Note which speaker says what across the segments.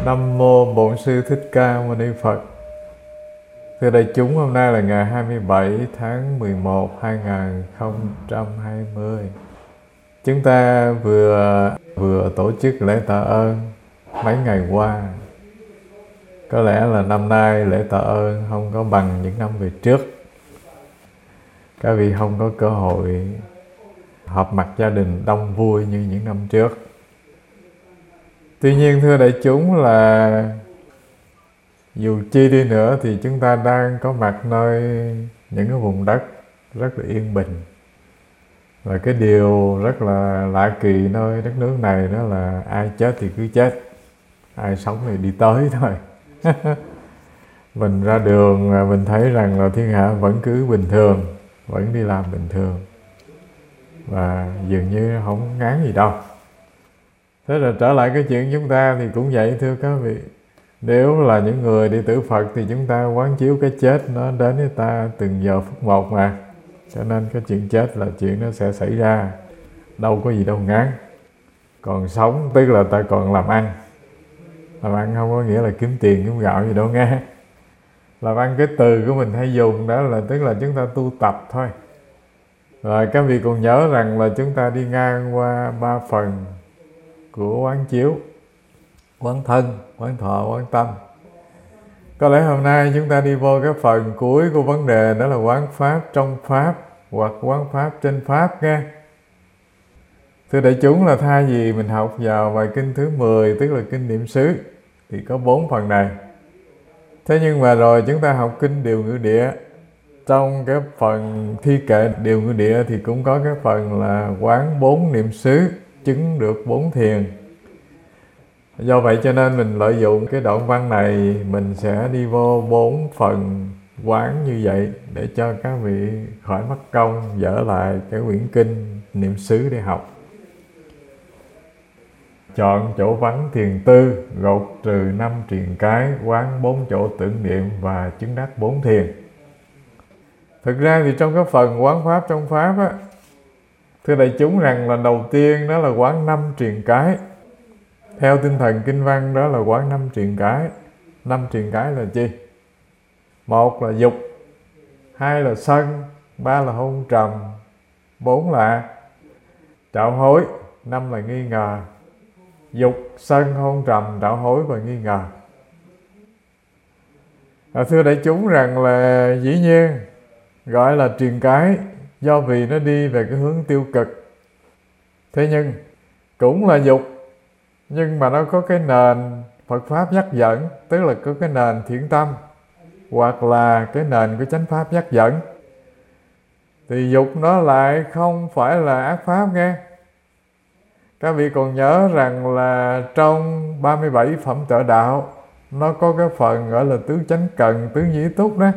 Speaker 1: Nam mô Bổn Sư Thích Ca Mâu Ni Phật. Thưa đại chúng, hôm nay là ngày 27 tháng 11 2020. Chúng ta vừa tổ chức lễ tạ ơn mấy ngày qua. Có lẽ là năm nay lễ tạ ơn không có bằng những năm về trước. Các vị không có cơ hội họp mặt gia đình đông vui như những năm trước. Tuy nhiên thưa đại chúng, là dù chi đi nữa thì chúng ta đang có mặt nơi những cái vùng đất rất là yên bình. Và cái điều rất là lạ kỳ nơi đất nước này đó là ai chết thì cứ chết, ai sống thì đi tới thôi. Mình ra đường mình thấy rằng là thiên hạ vẫn cứ bình thường, vẫn đi làm bình thường, và dường như không ngán gì đâu. Thế là trở lại cái chuyện chúng ta thì cũng vậy thưa các vị. Nếu là những người đệ tử Phật thì chúng ta quán chiếu cái chết nó đến với ta từng giờ phút một mà. Cho nên cái chuyện chết là chuyện nó sẽ xảy ra, đâu có gì đâu ngán. Còn sống tức là ta còn làm ăn. Làm ăn không có nghĩa là kiếm tiền kiếm gạo gì đâu nghe. Làm ăn cái từ của mình hay dùng đó là tức là chúng ta tu tập thôi. Rồi các vị còn nhớ rằng là chúng ta đi ngang qua 3 phần của quán chiếu: quán thân, quán thọ, quán tâm. Có lẽ hôm nay chúng ta đi vô cái phần cuối của vấn đề, đó là quán pháp trong pháp hoặc quán pháp trên pháp nghe. Thưa đại chúng, là thay vì mình học vào bài kinh thứ 10, tức là kinh niệm xứ, thì có 4 phần này. Thế nhưng mà rồi chúng ta học kinh điều ngữ địa. Trong cái phần thi kệ điều ngữ địa thì cũng có cái phần là quán 4 niệm xứ, chứng được 4 thiền. Do vậy cho nên mình lợi dụng cái đoạn văn này, mình sẽ đi vô 4 phần quán như vậy để cho các vị khỏi mất công dở lại cái quyển kinh niệm xứ để học. Chọn chỗ vắng thiền tư, gột trừ 5 triền cái, quán 4 chỗ tưởng niệm và chứng đắc 4 thiền. Thực ra thì trong cái phần quán pháp trong pháp á, thưa đại chúng rằng là đầu tiên đó là quán 5 triền cái. Theo tinh thần kinh văn đó là quán 5 triền cái. 5 triền cái là chi? 1 là dục, 2 là sân, 3 là hôn trầm, 4 là trạo hối, 5 là nghi ngờ. Dục, sân, hôn trầm, trạo hối và nghi ngờ. Thưa đại chúng rằng là dĩ nhiên gọi là triền cái do vì nó đi về cái hướng tiêu cực. Thế nhưng cũng là dục, nhưng mà nó có cái nền Phật Pháp dắt dẫn, tức là có cái nền thiện tâm, hoặc là cái nền của chánh Pháp dắt dẫn. Thì dục nó lại không phải là ác Pháp nghe. Các vị còn nhớ rằng là trong 37 phẩm trợ đạo, nó có cái phần gọi là tứ chánh cần, tứ như ý túc đó.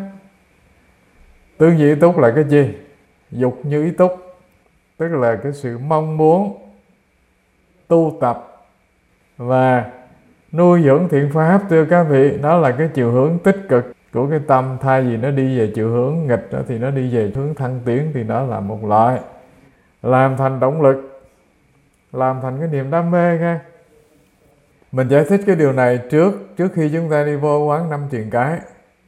Speaker 1: Tứ như ý túc là cái gì? Dục như ý túc, tức là cái sự mong muốn tu tập và nuôi dưỡng thiện pháp. Thưa các vị, đó là cái chiều hướng tích cực của cái tâm. Thay vì nó đi về chiều hướng nghịch đó, thì nó đi về hướng thăng tiến, thì nó là một loại làm thành động lực, làm thành cái niềm đam mê nghe. Mình giải thích cái điều này trước khi chúng ta đi vô quán 5 triền cái.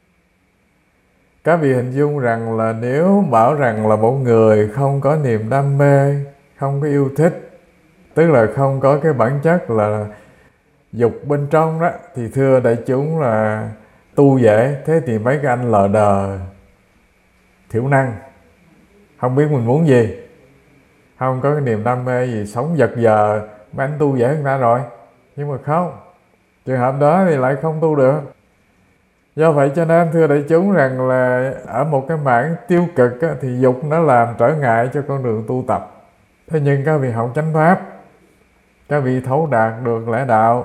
Speaker 1: Các vị hình dung rằng là nếu bảo rằng là một người không có niềm đam mê, không có yêu thích, tức là không có cái bản chất là dục bên trong đó, thì thưa đại chúng là tu dễ. Thế thì mấy cái anh lờ đờ thiểu năng, không biết mình muốn gì, không có cái niềm đam mê gì, sống giật giờ, mấy anh tu dễ hơn ta rồi. Nhưng mà không, trường hợp đó thì lại không tu được. Do vậy cho nên thưa đại chúng rằng là ở một cái mảng tiêu cực á, thì dục nó làm trở ngại cho con đường tu tập. Thế nhưng các vị học chánh pháp, các vị thấu đạt được lẽ đạo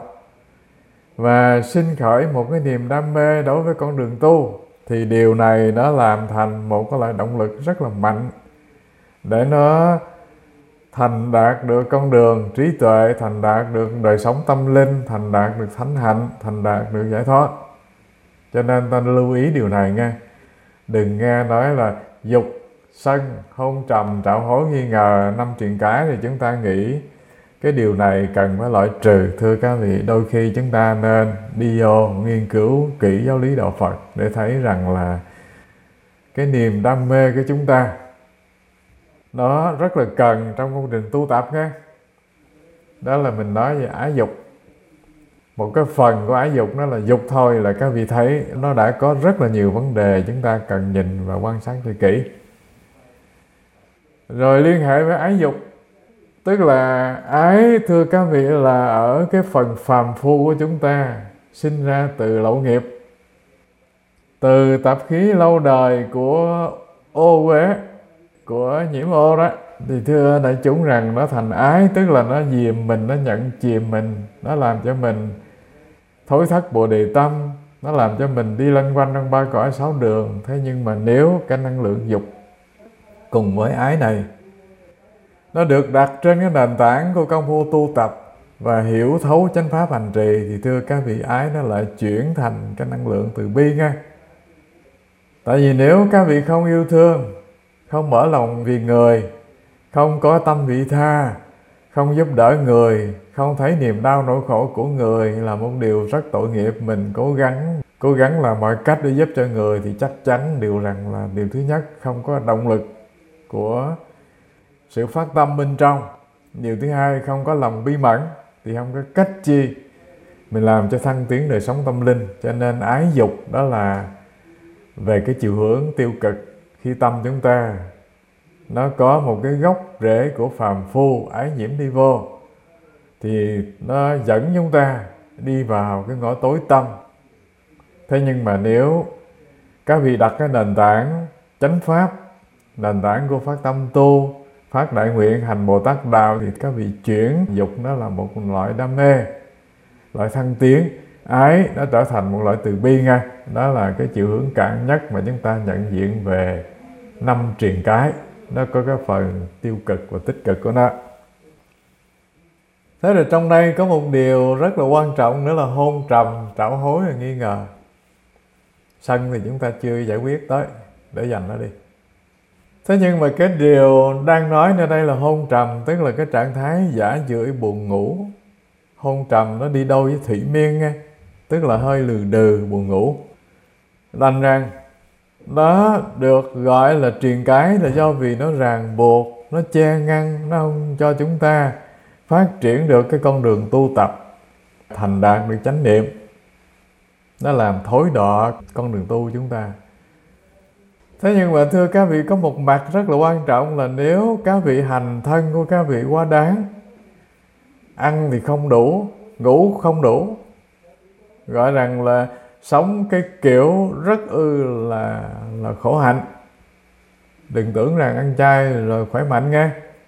Speaker 1: và sinh khởi một cái niềm đam mê đối với con đường tu, thì điều này nó làm thành một cái loại động lực rất là mạnh để nó thành đạt được con đường trí tuệ, thành đạt được đời sống tâm linh, thành đạt được thánh hạnh, thành đạt được giải thoát. Cho nên ta lưu ý điều này nghe. Đừng nghe nói là dục, sân, hôn trầm, trạo hối, nghi ngờ, 5 triền cái thì chúng ta nghĩ Cái điều này cần phải loại trừ, thưa các vị. Đôi khi chúng ta nên đi vô nghiên cứu kỹ giáo lý đạo Phật để thấy rằng là cái niềm đam mê của chúng ta nó rất là cần trong công trình tu tập nha. Đó là mình nói về ái dục. Một cái phần của ái dục nó là dục thôi, là các vị thấy nó đã có rất là nhiều vấn đề chúng ta cần nhìn và quan sát cho kỹ. Rồi liên hệ với ái dục, tức là ái, thưa các vị, là ở cái phần phàm phu của chúng ta, sinh ra từ lậu nghiệp, từ tập khí lâu đời của ô uế, của nhiễm ô đó. Thì thưa đại chúng rằng nó thành ái, tức là nó dìm mình, nó nhận chìm mình, nó làm cho mình thối thất bồ đề tâm, nó làm cho mình đi lanh quanh trong ba cõi sáu đường. Thế nhưng mà nếu cái năng lượng dục cùng với ái này nó được đặt trên cái nền tảng của công phu tu tập và hiểu thấu chánh pháp hành trì, thì thưa các vị, ái nó lại chuyển thành cái năng lượng từ bi nha. Tại vì nếu các vị không yêu thương, không mở lòng vì người, không có tâm vị tha, không giúp đỡ người, không thấy niềm đau nỗi khổ của người là một điều rất tội nghiệp. Mình cố gắng làm mọi cách để giúp cho người, thì chắc chắn điều rằng là điều thứ nhất, không có động lực của sự phát tâm bên trong. Điều thứ hai, không có lòng bi mẫn, thì không có cách chi mình làm cho thăng tiến đời sống tâm linh. Cho nên ái dục đó là về cái chiều hướng tiêu cực. Khi tâm chúng ta nó có một cái gốc rễ của phàm phu ái nhiễm đi vô, thì nó dẫn chúng ta đi vào cái ngõ tối tâm. Thế nhưng mà nếu các vị đặt cái nền tảng chánh pháp, nền tảng của phát tâm tu, phát đại nguyện, hành Bồ Tát đạo, thì các vị chuyển dục nó là một loại đam mê, loại thăng tiến. Ái nó trở thành một loại từ bi nha. Đó là cái chiều hướng cạn nhất mà chúng ta nhận diện về 5 triền cái. Nó có cái phần tiêu cực và tích cực của nó. Thế rồi trong đây có một điều rất là quan trọng nữa là hôn trầm, trảo hối và nghi ngờ. Sân thì chúng ta chưa giải quyết tới, để dành nó đi. Thế nhưng mà cái điều đang nói ở đây là hôn trầm, tức là cái trạng thái giả dưỡi buồn ngủ. Hôn trầm nó đi đôi với thủy miên nha, tức là hơi lừ đừ, buồn ngủ. Đành rằng nó được gọi là triền cái là do vì nó ràng buộc, nó che ngăn, nó không cho chúng ta phát triển được cái con đường tu tập, thành đạt được chánh niệm. Nó làm thối đọa con đường tu chúng ta. Thế nhưng mà thưa các vị, có một mặt rất là quan trọng là nếu các vị hành thân của các vị quá đáng, ăn thì không đủ, ngủ không đủ, gọi rằng là sống cái kiểu rất là khổ hạnh. Đừng tưởng rằng ăn chay rồi khỏe mạnh nghe.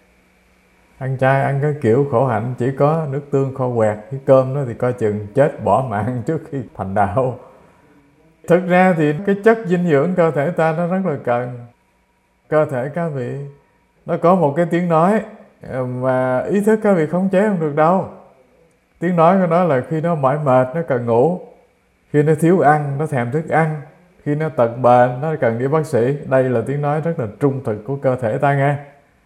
Speaker 1: Ăn chay ăn cái kiểu khổ hạnh, chỉ có nước tương kho quẹt, cái cơm đó thì coi chừng chết bỏ mạng trước khi thành đạo. Thực ra thì cái chất dinh dưỡng cơ thể ta nó rất là cần. Cơ thể các vị nó có một cái tiếng nói mà ý thức các vị khống chế không được đâu. Tiếng nói của nó là khi nó mỏi mệt nó cần ngủ, khi nó thiếu ăn nó thèm thức ăn, khi nó tật bệnh nó cần đi bác sĩ. Đây là tiếng nói rất là trung thực của cơ thể ta nghe.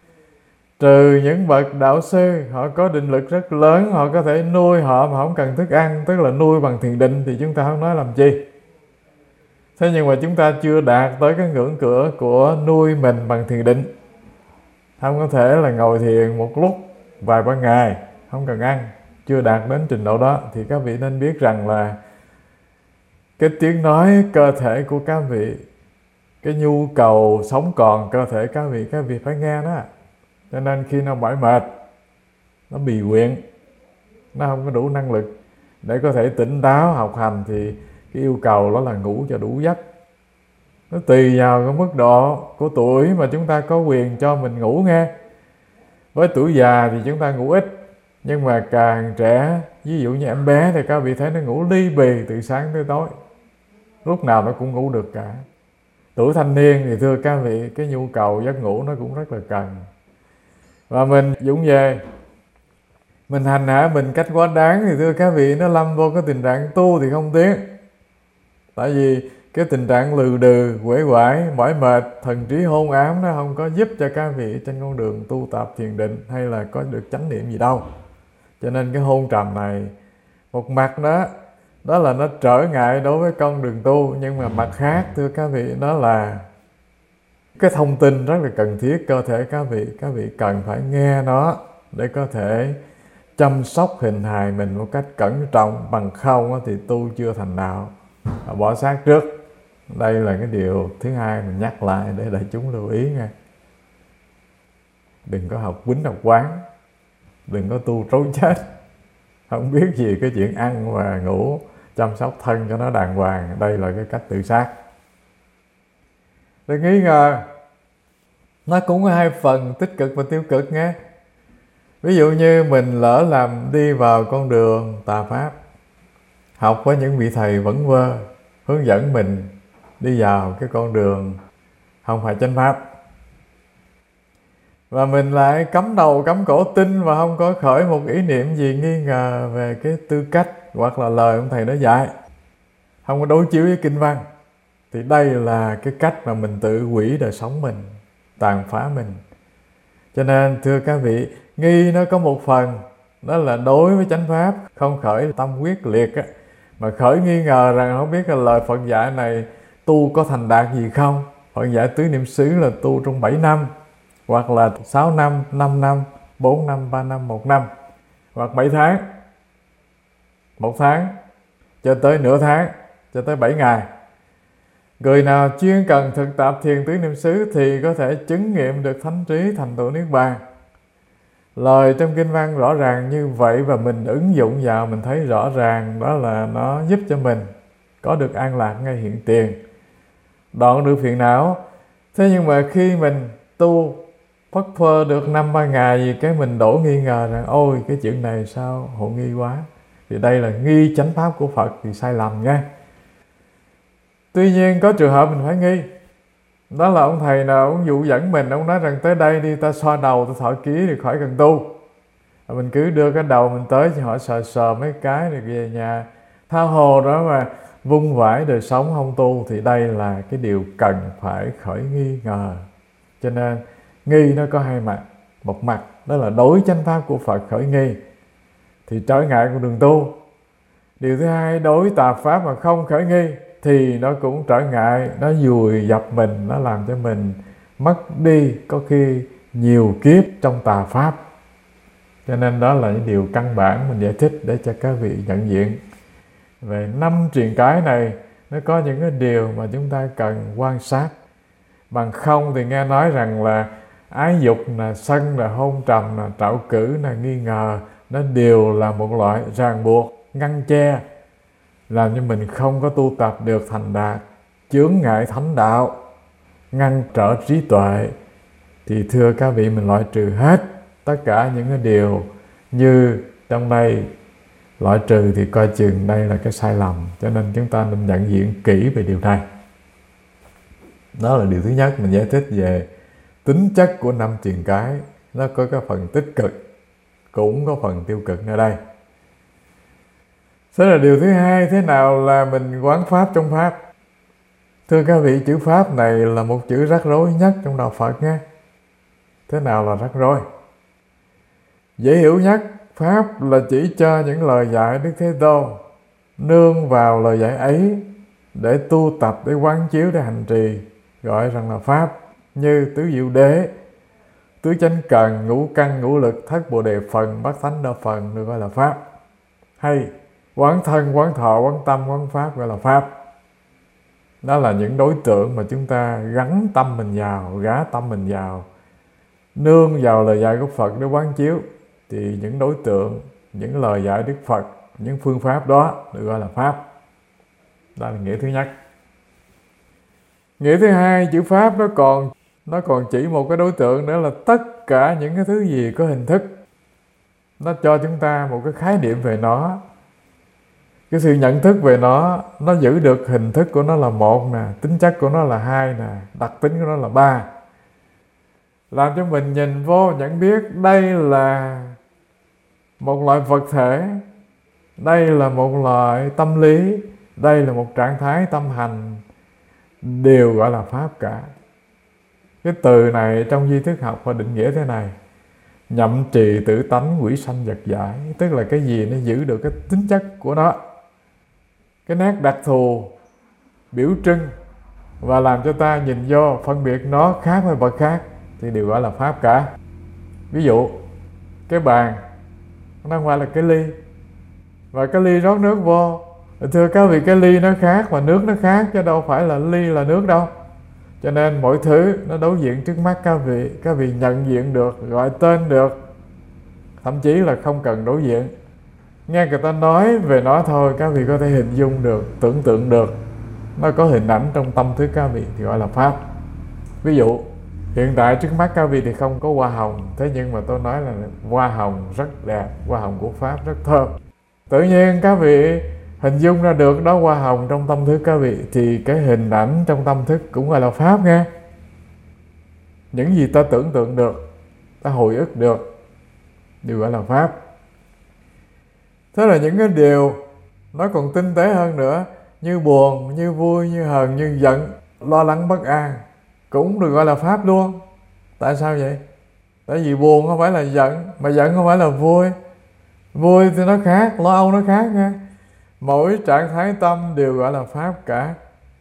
Speaker 1: Trừ những bậc đạo sư, họ có định lực rất lớn, họ có thể nuôi họ mà không cần thức ăn, tức là nuôi bằng thiền định, thì chúng ta không nói làm chi. Thế nhưng mà chúng ta chưa đạt tới cái ngưỡng cửa của nuôi mình bằng thiền định. Không có thể là ngồi thiền một lúc vài ba ngày không cần ăn. Chưa đạt đến trình độ đó thì các vị nên biết rằng là cái tiếng nói cơ thể của các vị, cái nhu cầu sống còn cơ thể các vị phải nghe đó. Cho nên khi nó mỏi mệt, nó bì quyện, nó không có đủ năng lực để có thể tỉnh táo học hành, thì cái yêu cầu đó là ngủ cho đủ giấc. Nó tùy vào cái mức độ của tuổi mà chúng ta có quyền cho mình ngủ nghe. Với tuổi già thì chúng ta ngủ ít, nhưng mà càng trẻ, ví dụ như em bé thì các vị thấy nó ngủ ly bì từ sáng tới tối, lúc nào nó cũng ngủ được cả. Tuổi thanh niên thì thưa các vị, cái nhu cầu giấc ngủ nó cũng rất là cần. Và mình dũng về, mình hành hạ mình cách quá đáng thì thưa các vị, nó lâm vô cái tình trạng tu thì không tiến. Tại vì cái tình trạng lừ đừ, uể oải, mỏi mệt, thần trí hôn ám nó không có giúp cho các vị trên con đường tu tập thiền định hay là có được chánh niệm gì đâu. Cho nên cái hôn trầm này, một mặt đó là nó trở ngại đối với con đường tu, nhưng mà mặt khác thưa các vị, đó là cái thông tin rất là cần thiết cơ thể các vị cần phải nghe nó để có thể chăm sóc hình hài mình một cách cẩn trọng, bằng không thì tu chưa thành đạo, bỏ xác trước. Đây là cái điều thứ hai mình nhắc lại để đại chúng lưu ý nha. Đừng có học quýnh học quán, đừng có tu trối chết, không biết gì cái chuyện ăn và ngủ, chăm sóc thân cho nó đàng hoàng. Đây là cái cách tự sát. Đừng nghi ngờ, nó cũng có hai phần tích cực và tiêu cực nghe. Ví dụ như mình lỡ làm đi vào con đường tà pháp, học với những vị thầy vẩn vơ hướng dẫn mình đi vào cái con đường không phải chánh pháp, và mình lại cắm đầu cắm cổ tin và không có khởi một ý niệm gì nghi ngờ về cái tư cách hoặc là lời ông thầy đã dạy, không có đối chiếu với kinh văn, thì đây là cái cách mà mình tự hủy đời sống mình, tàn phá mình. Cho nên thưa các vị, nghi nó có một phần, đó là đối với chánh pháp không khởi tâm quyết liệt á, mà khởi nghi ngờ rằng không biết là lời Phật dạy này tu có thành đạt gì không. Phật dạy tứ niệm xứ là tu trong 7 năm, hoặc là 6 năm, 5 năm, 4 năm, 3 năm, 1 năm, hoặc 7 tháng, 1 tháng, cho tới nửa tháng, cho tới 7 ngày. Người nào chuyên cần thực tập thiền tứ niệm xứ thì có thể chứng nghiệm được thánh trí, thành tựu niết bàn. Lời trong kinh văn rõ ràng như vậy, và mình ứng dụng vào mình thấy rõ ràng, đó là nó giúp cho mình có được an lạc ngay hiện tiền, đoạn được phiền não. Thế nhưng mà khi mình tu phất phơ được 5-3 ngày gì cái mình đổ nghi ngờ rằng ôi cái chuyện này sao hộ nghi quá, thì đây là nghi chánh pháp của Phật thì sai lầm nha. Tuy nhiên có trường hợp mình phải nghi, đó là ông thầy nào ông dụ dẫn mình, ông nói rằng tới đây đi, ta xoa đầu, ta thọ ký thì khỏi cần tu. Mình cứ đưa cái đầu mình tới cho họ sờ mấy cái rồi về nhà tha hồ đó mà vung vãi đời sống không tu, thì đây là cái điều cần phải khởi nghi ngờ. Cho nên nghi nó có hai mặt. Một mặt đó là đối chánh pháp của Phật khởi nghi thì trở ngại con đường tu. Điều thứ hai, đối tà pháp mà không khởi nghi thì nó cũng trở ngại, nó vùi dập mình, nó làm cho mình mất đi có khi nhiều kiếp trong tà pháp. Cho nên đó là những điều căn bản mình giải thích để cho các vị nhận diện. Về 5 truyền cái này, nó có những cái điều mà chúng ta cần quan sát. Bằng không thì nghe nói rằng là ái dục, là sân, là hôn trầm, là trạo cử, là nghi ngờ, nó đều là một loại ràng buộc, ngăn che, làm cho mình không có tu tập được thành đạt, chướng ngại thánh đạo, ngăn trở trí tuệ. Thì thưa các vị, mình loại trừ hết tất cả những cái điều như trong đây loại trừ, thì coi chừng đây là cái sai lầm. Cho nên chúng ta nên nhận diện kỹ về điều này. Đó là điều thứ nhất, mình giải thích về tính chất của 5 truyền cái. Nó có cái phần tích cực, cũng có phần tiêu cực ở đây. Thế là điều thứ hai, thế nào là mình quán pháp trong pháp? Thưa các vị, chữ pháp này là một chữ rắc rối nhất trong đạo Phật nha. Thế nào là rắc rối? Dễ hiểu nhất, pháp là chỉ cho những lời dạy Đức Thế Tôn, nương vào lời dạy ấy để tu tập, để quán chiếu, để hành trì, gọi rằng là pháp. Như tứ diệu đế, tứ chánh cần, ngũ căn, ngũ lực, thất bồ đề phần, bát thánh đa phần được gọi là pháp. Hay quán thân, quán thọ, quán tâm, quán pháp gọi là pháp. Đó là những đối tượng mà chúng ta gắn tâm mình vào, gá tâm mình vào, nương vào lời dạy của Phật để quán chiếu. Thì những đối tượng, những lời dạy Đức Phật, những phương pháp đó được gọi là pháp. Đó là nghĩa thứ nhất. Nghĩa thứ hai, chữ pháp nó còn chỉ một cái đối tượng, đó là tất cả những cái thứ gì có hình thức. Nó cho chúng ta một cái khái niệm về nó, cái sự nhận thức về nó giữ được hình thức của nó là 1 nè, tính chất của nó là 2 nè, đặc tính của nó là 3. Làm cho mình nhìn vô nhận biết đây là một loại vật thể, đây là một loại tâm lý, đây là một trạng thái tâm hành, đều gọi là pháp cả. Cái từ này trong duy thức học và định nghĩa thế này: nhậm trì tự tánh, quỷ sanh vật giải. Tức là cái gì nó giữ được cái tính chất của nó, cái nét đặc thù, biểu trưng, và làm cho ta nhìn vô phân biệt nó khác với vật khác, thì đều gọi là pháp cả. Ví dụ cái bàn nó không phải là cái ly, và cái ly rót nước vô, thưa các vị, cái ly nó khác và nước nó khác, chứ đâu phải là ly là nước đâu. Cho nên mọi thứ nó đối diện trước mắt các vị nhận diện được, gọi tên được, thậm chí là không cần đối diện, nghe người ta nói về nó thôi, các vị có thể hình dung được, tưởng tượng được, nó có hình ảnh trong tâm thức các vị thì gọi là pháp. Ví dụ hiện tại trước mắt các vị thì không có hoa hồng, thế nhưng mà tôi nói là hoa hồng rất đẹp, hoa hồng của pháp rất thơm. Tự nhiên các vị hình dung ra được đó hoa hồng trong tâm thức các vị, thì cái hình ảnh trong tâm thức cũng gọi là pháp nghe. Những gì ta tưởng tượng được, ta hồi ức được, đều gọi là pháp. Thế là những cái điều nó còn tinh tế hơn nữa, như buồn, như vui, như hờn, như giận, lo lắng bất an, cũng được gọi là pháp luôn. Tại sao vậy? Tại vì buồn không phải là giận, mà giận không phải là vui. Vui thì nó khác, lo âu nó khác nha. Mỗi trạng thái tâm đều gọi là pháp cả.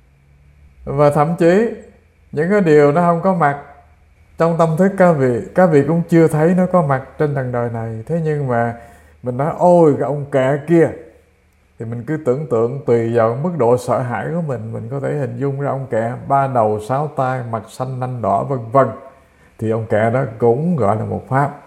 Speaker 1: Và thậm chí những cái điều nó không có mặt trong tâm thức các vị cũng chưa thấy nó có mặt trên trần đời này. Thế nhưng mà mình nói ôi cái ông kẹ kia, thì mình cứ tưởng tượng tùy vào mức độ sợ hãi của mình có thể hình dung ra ông kẹ 3 đầu 6 tay, mặt xanh nanh đỏ vân vân, thì ông kẹ đó cũng gọi là một pháp.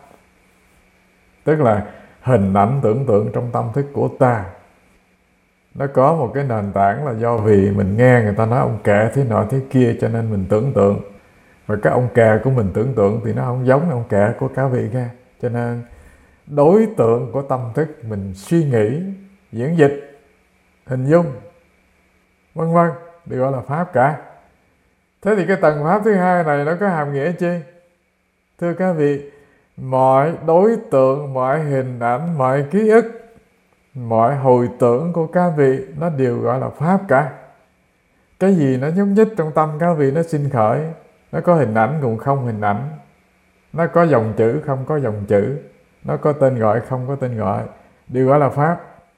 Speaker 1: Tức là hình ảnh tưởng tượng trong tâm thức của ta nó có một cái nền tảng là do vì mình nghe người ta nói ông kẹ thế nọ thế kia, cho nên mình tưởng tượng. Và cái ông kẹ của mình tưởng tượng thì nó không giống ông kẹ của các vị nghe. Cho nên đối tượng của tâm thức mình suy nghĩ, diễn dịch, hình dung, vân vân, đều gọi là pháp cả. Thế thì cái tầng pháp thứ hai này nó có hàm nghĩa chi? Thưa các vị, mọi đối tượng, mọi hình ảnh, mọi ký ức, mọi hồi tưởng của các vị nó đều gọi là pháp cả. Cái gì nó nhúc nhích trong tâm các vị nó sinh khởi, nó có hình ảnh cũng không hình ảnh, nó có dòng chữ không có dòng chữ, nó có tên gọi không có tên gọi, đều gọi là pháp.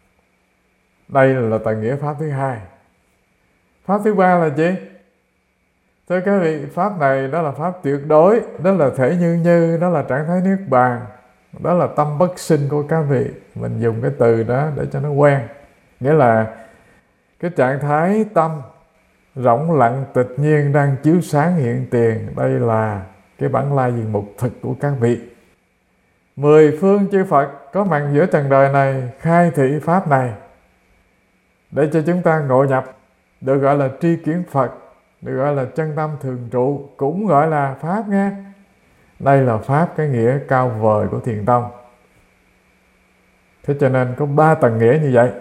Speaker 1: Đây là tầng nghĩa pháp thứ hai. Pháp thứ ba là gì? Thưa các vị, pháp này đó là pháp tuyệt đối, đó là thể như, đó là trạng thái niết bàn, đó là tâm bất sinh của các vị. Mình dùng cái từ đó để cho nó quen. Nghĩa là cái trạng thái tâm rỗng lặng tịch nhiên đang chiếu sáng hiện tiền. Đây là cái bản lai diện mục thực của các vị. 10 phương chư Phật có mặt giữa trần đời này khai thị pháp này để cho chúng ta ngộ nhập, được gọi là tri kiến Phật, được gọi là chân tâm thường trụ, cũng gọi là pháp nghe. Đây là pháp cái nghĩa cao vời của Thiền tông. Thế cho nên có 3 tầng nghĩa như vậy.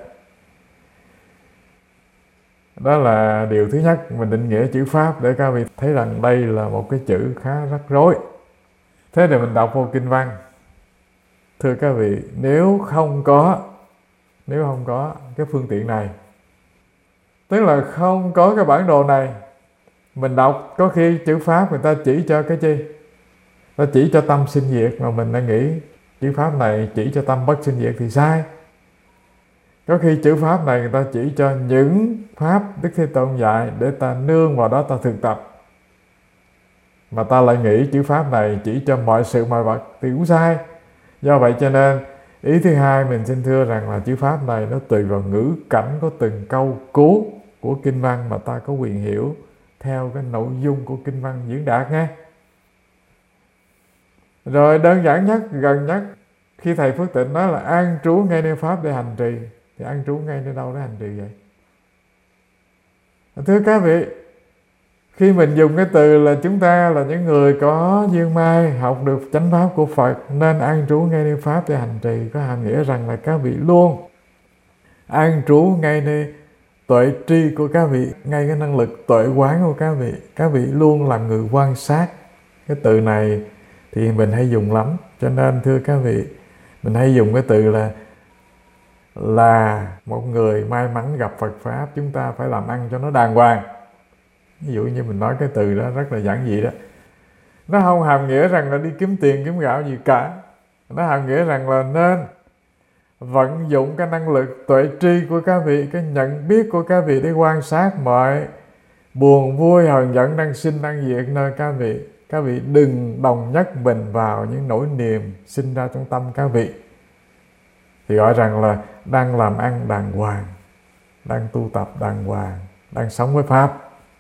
Speaker 1: Đó là điều thứ nhất, mình định nghĩa chữ pháp để các vị thấy rằng đây là một cái chữ khá rắc rối. Thế thì mình đọc vô kinh văn. Thưa các vị, nếu không có cái phương tiện này, tức là không có cái bản đồ này, mình đọc có khi chữ pháp người ta chỉ cho cái chi? Ta chỉ cho tâm sinh diệt, mà mình đang nghĩ chữ pháp này chỉ cho tâm bất sinh diệt thì sai. Có khi chữ pháp này người ta chỉ cho những pháp Đức Thế Tôn dạy để ta nương vào đó ta thực tập, mà ta lại nghĩ chữ pháp này chỉ cho mọi sự mọi vật thì cũng sai. Do vậy cho nên ý thứ hai mình xin thưa rằng là chữ pháp này nó tùy vào ngữ cảnh của từng câu cú của kinh văn mà ta có quyền hiểu theo cái nội dung của kinh văn diễn đạt nghe. Rồi đơn giản nhất, gần nhất, khi thầy Phước Tịnh nói là an trú ngay nơi pháp để hành trì, thì an trú ngay nơi đâu để hành trì vậy? Thưa các vị, khi mình dùng cái từ là chúng ta là những người có duyên mai học được chánh pháp của Phật nên an trú ngay nơi pháp để hành trì, có hàm nghĩa rằng là các vị luôn an trú ngay nơi tuệ tri của các vị, ngay cái năng lực tuệ quán của các vị luôn là người quan sát. Cái từ này thì mình hay dùng lắm, cho nên thưa các vị, mình hay dùng cái từ là một người may mắn gặp Phật pháp, chúng ta phải làm ăn cho nó đàng hoàng. Ví dụ như mình nói cái từ đó rất là giản dị đó, nó không hàm nghĩa rằng là đi kiếm tiền kiếm gạo gì cả, Nó hàm nghĩa rằng là nên vận dụng cái năng lực tuệ tri của các vị, cái nhận biết của các vị để quan sát mọi buồn vui hờn giận đang sinh đang diệt nơi các vị. Các vị đừng đồng nhất mình vào những nỗi niềm sinh ra trong tâm các vị. Thì gọi rằng là đang làm ăn đàng hoàng, đang tu tập đàng hoàng, đang sống với Pháp.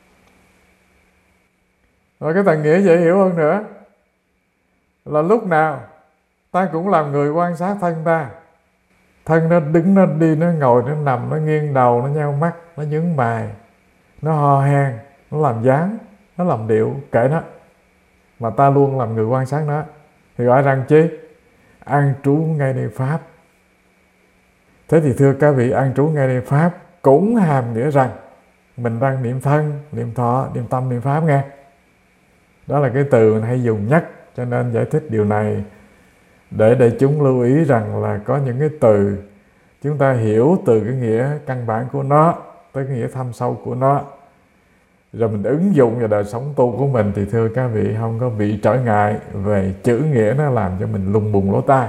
Speaker 1: Rồi cái tầng nghĩa dễ hiểu hơn nữa là lúc nào ta cũng làm người quan sát thân ta. Thân nó đứng, nó đi, nó ngồi, nó nằm, nó nghiêng đầu, nó nheo mắt, nó nhướng mày, nó ho hen, nó làm dáng, nó làm điệu, kệ nó. Mà ta luôn làm người quan sát nó. Thì gọi rằng chi? An trú ngay nơi Pháp. Thế thì thưa các vị, an trú ngay nơi Pháp cũng hàm nghĩa rằng mình đang niệm thân, niệm thọ, niệm tâm, niệm Pháp nghe. Đó là cái từ mình hay dùng nhất, cho nên giải thích điều này để đại chúng lưu ý rằng là có những cái từ chúng ta hiểu từ cái nghĩa căn bản của nó tới cái nghĩa thâm sâu của nó, rồi mình ứng dụng vào đời sống tu của mình, thì thưa các vị không có bị trở ngại về chữ nghĩa nó làm cho mình lùng bùng lỗ tai.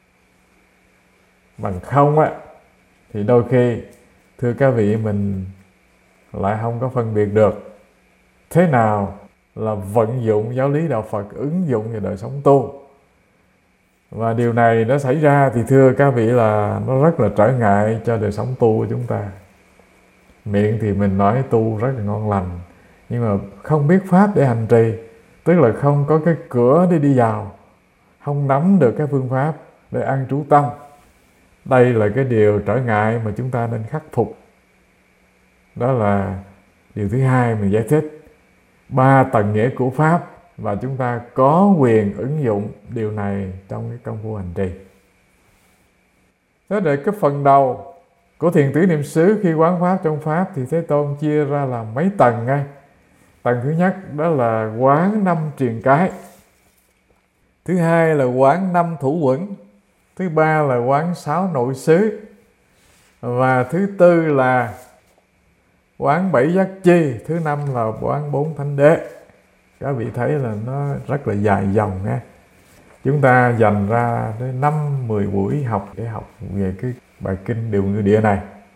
Speaker 1: Bằng không á thì đôi khi thưa các vị mình lại không có phân biệt được thế nào là vận dụng giáo lý đạo Phật ứng dụng vào đời sống tu. Và điều này nó xảy ra thì thưa các vị là nó rất là trở ngại cho đời sống tu của chúng ta. Miệng thì mình nói tu rất là ngon lành, nhưng mà không biết pháp để hành trì, tức là không có cái cửa để đi vào, không nắm được cái phương pháp để an trú tâm. Đây là cái điều trở ngại mà chúng ta nên khắc phục. Đó là điều thứ hai mình giải thích. 3 tầng nghĩa của pháp, và chúng ta có quyền ứng dụng điều này trong cái công phu hành trì. Thế để cái phần đầu của thiền tứ niệm xứ khi quán pháp trong pháp thì Thế Tôn chia ra làm mấy tầng ngay. Tầng thứ nhất đó là quán 5 triền cái. Thứ hai là quán 5 thủ quẩn. Thứ ba là quán 6 nội xứ. Và thứ tư là quán 7 giác chi. Thứ năm là quán 4 thánh đế. Các vị thấy là nó rất là dài dòng nha. Chúng ta dành ra tới 5-10 buổi học để học về cái bài kinh Điều Ngự Địa này.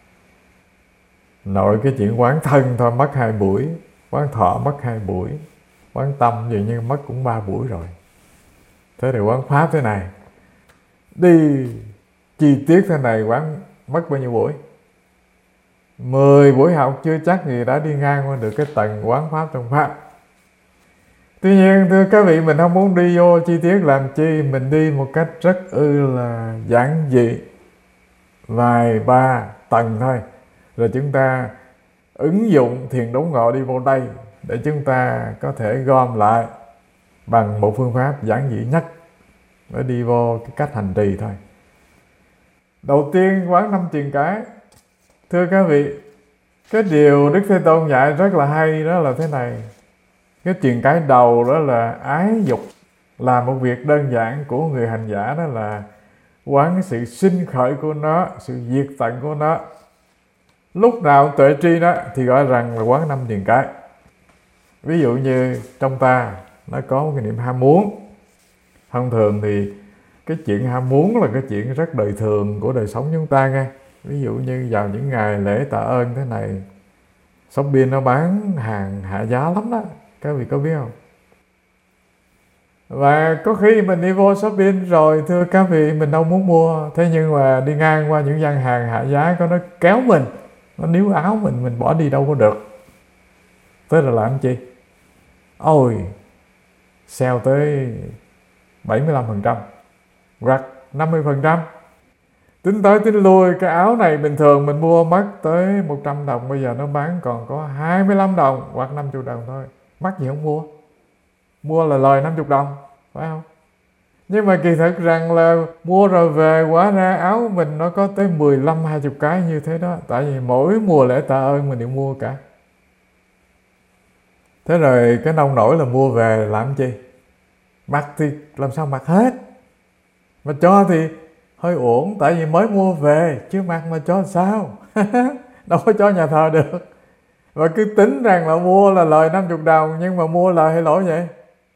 Speaker 1: Nội cái chuyện quán thân thôi mất 2 buổi, quán thọ mất 2 buổi, quán tâm vậy nhưng mất cũng 3 buổi rồi. Thế thì quán pháp thế này, đi chi tiết thế này quán mất bao nhiêu buổi? 10 buổi học chưa chắc gì đã đi ngang qua được cái tầng quán pháp trong pháp. Tuy nhiên thưa các vị, mình không muốn đi vô chi tiết làm chi, mình đi một cách rất là giản dị, vài 3 tầng thôi. Rồi chúng ta ứng dụng thiền đốn ngộ đi vô đây để chúng ta có thể gom lại bằng một phương pháp giản dị nhất để đi vô cái cách hành trì thôi. Đầu tiên quán 5 triền cái. Thưa các vị, cái điều Đức Thế Tôn dạy rất là hay đó là thế này. Cái triền cái đầu đó là ái dục, là một việc đơn giản của người hành giả, đó là quán sự sinh khởi của nó, sự diệt tận của nó. Lúc nào tuệ tri đó thì gọi rằng là quán 5 triền cái. Ví dụ như trong ta nó có một cái niệm ham muốn. Thông thường thì cái chuyện ham muốn là cái chuyện rất đời thường của đời sống chúng ta nghe. Ví dụ như vào những ngày lễ tạ ơn thế này, Shopee nó bán hàng hạ giá lắm đó, các vị có biết không? Và có khi mình đi vô Shopee rồi thưa các vị mình đâu muốn mua, thế nhưng mà đi ngang qua những gian hàng hạ giá có nó kéo mình, nó níu áo mình bỏ đi đâu có được. Thế là làm chi? Ôi, sale tới 75% hoặc 50%. Tính tới tính lui, cái áo này bình thường mình mua mất tới 100 đồng, bây giờ nó bán còn có 25 đồng hoặc 50 đồng thôi. Mắc gì không mua? Mua là lời 50 đồng, phải không? Nhưng mà kỳ thực rằng là mua rồi về hóa ra áo mình nó có tới 15-20 cái như thế đó. Tại vì mỗi mùa lễ tạ ơn mình đều mua cả. Thế rồi cái nông nổi là mua về làm chi? Mặc thì làm sao mặc hết. Mà cho thì hơi uổng, tại vì mới mua về, chứ mặc mà cho sao? Đâu có cho nhà thờ được. Và cứ tính rằng là mua là lời 50 đồng, nhưng mà mua lời hay lỗ vậy?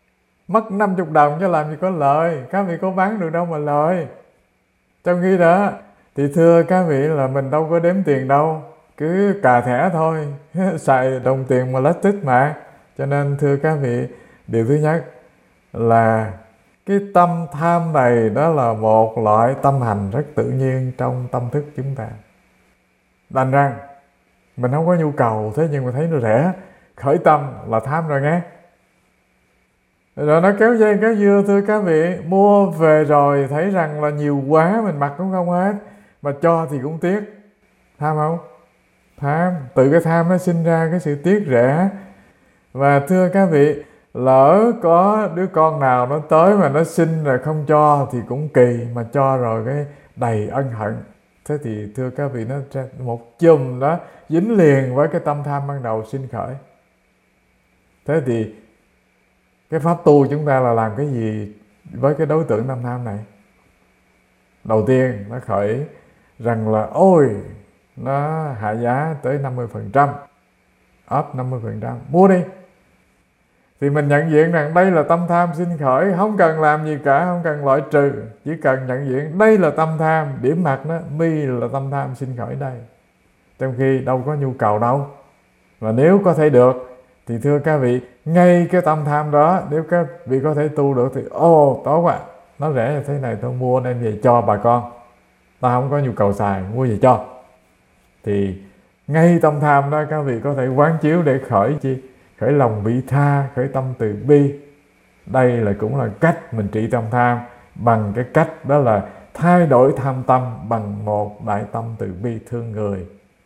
Speaker 1: mất 50 đồng chứ làm gì có lời, các vị có bán được đâu mà lời. Trong khi đó thì thưa các vị là mình đâu có đếm tiền đâu, cứ cà thẻ thôi xài đồng tiền mà lết tích mà. Cho nên thưa các vị, điều thứ nhất là cái tâm tham này đó là một loại tâm hành rất tự nhiên trong tâm thức chúng ta. Đành rằng mình không có nhu cầu, thế nhưng mà thấy nó rẻ, khởi tâm là tham rồi nghe. Rồi nó kéo dây kéo dưa thưa các vị, mua về rồi thấy rằng là nhiều quá mình mặc cũng không hết, mà cho thì cũng tiếc. Tham không? Tham. Từ cái tham nó sinh ra cái sự tiếc rẻ. Và thưa các vị, lỡ có đứa con nào nó tới mà nó xin rồi không cho thì cũng kỳ, mà cho rồi cái đầy ân hận. Thế thì thưa các vị, nó một chùm đó dính liền với cái tâm tham ban đầu sinh khởi. Thế thì cái pháp tu chúng ta là làm cái gì với cái đối tượng tâm tham này? Đầu tiên nó khởi rằng là ôi nó hạ giá tới 50%, up 50%, mua đi. Thì mình nhận diện rằng đây là tâm tham sinh khởi, không cần làm gì cả, không cần loại trừ, chỉ cần nhận diện đây là tâm tham, điểm mặt đó, mi là tâm tham sinh khởi đây. Trong khi đâu có nhu cầu đâu. Và nếu có thể được thì thưa các vị, ngay cái tâm tham đó, nếu các vị có thể tu được thì tốt quá, nó rẻ như thế này tôi mua đem về cho bà con, ta không có nhu cầu xài, mua về cho. Thì ngay tâm tham đó các vị có thể quán chiếu để khởi chi? Khởi lòng vị tha, khởi tâm từ bi. Đây là cũng là cách mình trị tâm tham, bằng cái cách đó là thay đổi tham tâm bằng một đại tâm từ bi thương người.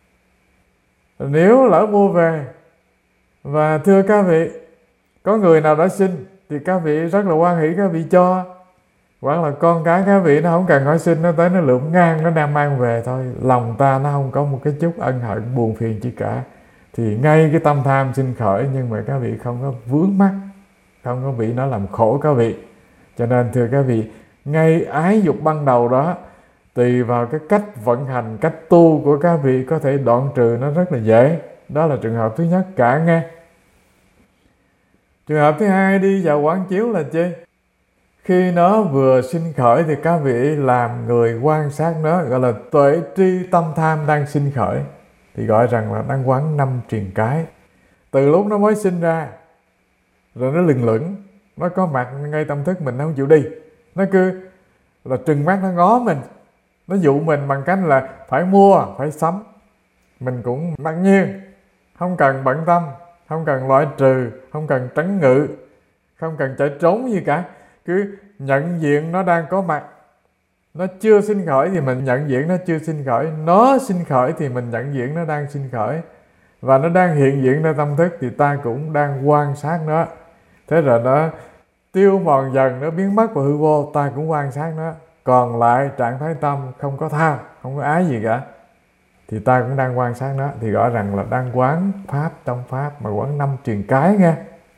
Speaker 1: Nếu lỡ mua về và thưa các vị, có người nào đó xin thì các vị rất là hoan hỷ, các vị cho. Hoặc là con cái các vị nó không cần hỏi xin, nó tới nó lượm ngang, nó đang mang về thôi, lòng ta nó không có một cái chút ân hận buồn phiền chi cả. Thì ngay cái tâm tham sinh khởi, nhưng mà các vị không có vướng mắc, không có bị nó làm khổ các vị. Cho nên thưa các vị, ngay ái dục ban đầu đó, tùy vào cái cách vận hành, cách tu của các vị có thể đoạn trừ nó rất là dễ. Đó là trường hợp thứ nhất cả nghe. Trường hợp thứ hai đi vào quán chiếu là chi? Khi nó vừa sinh khởi thì các vị làm người quan sát nó, gọi là tuệ tri tâm tham đang sinh khởi, thì gọi rằng là đang quán 5 triền cái. Từ lúc nó mới sinh ra rồi nó lừng lững, nó có mặt ngay tâm thức mình, nó không chịu đi, nó cứ là trừng mắt nó ngó mình, nó dụ mình bằng cách là phải mua, phải sắm. Mình cũng mặc nhiên, không cần bận tâm, không cần loại trừ, không cần trấn ngự, không cần chạy trốn gì cả. Cứ nhận diện nó đang có mặt. Nó chưa sinh khởi thì mình nhận diện nó chưa sinh khởi, nó sinh khởi thì mình nhận diện nó đang sinh khởi, và nó đang hiện diện ra tâm thức thì ta cũng đang quan sát nó. Thế rồi nó tiêu mòn dần, nó biến mất vào hư vô, ta cũng quan sát nó. Còn lại trạng thái tâm không có tham, không có ái gì cả, thì ta cũng đang quan sát nó. Thì gọi rằng là đang quán pháp trong pháp, mà quán 5 triền cái nghe.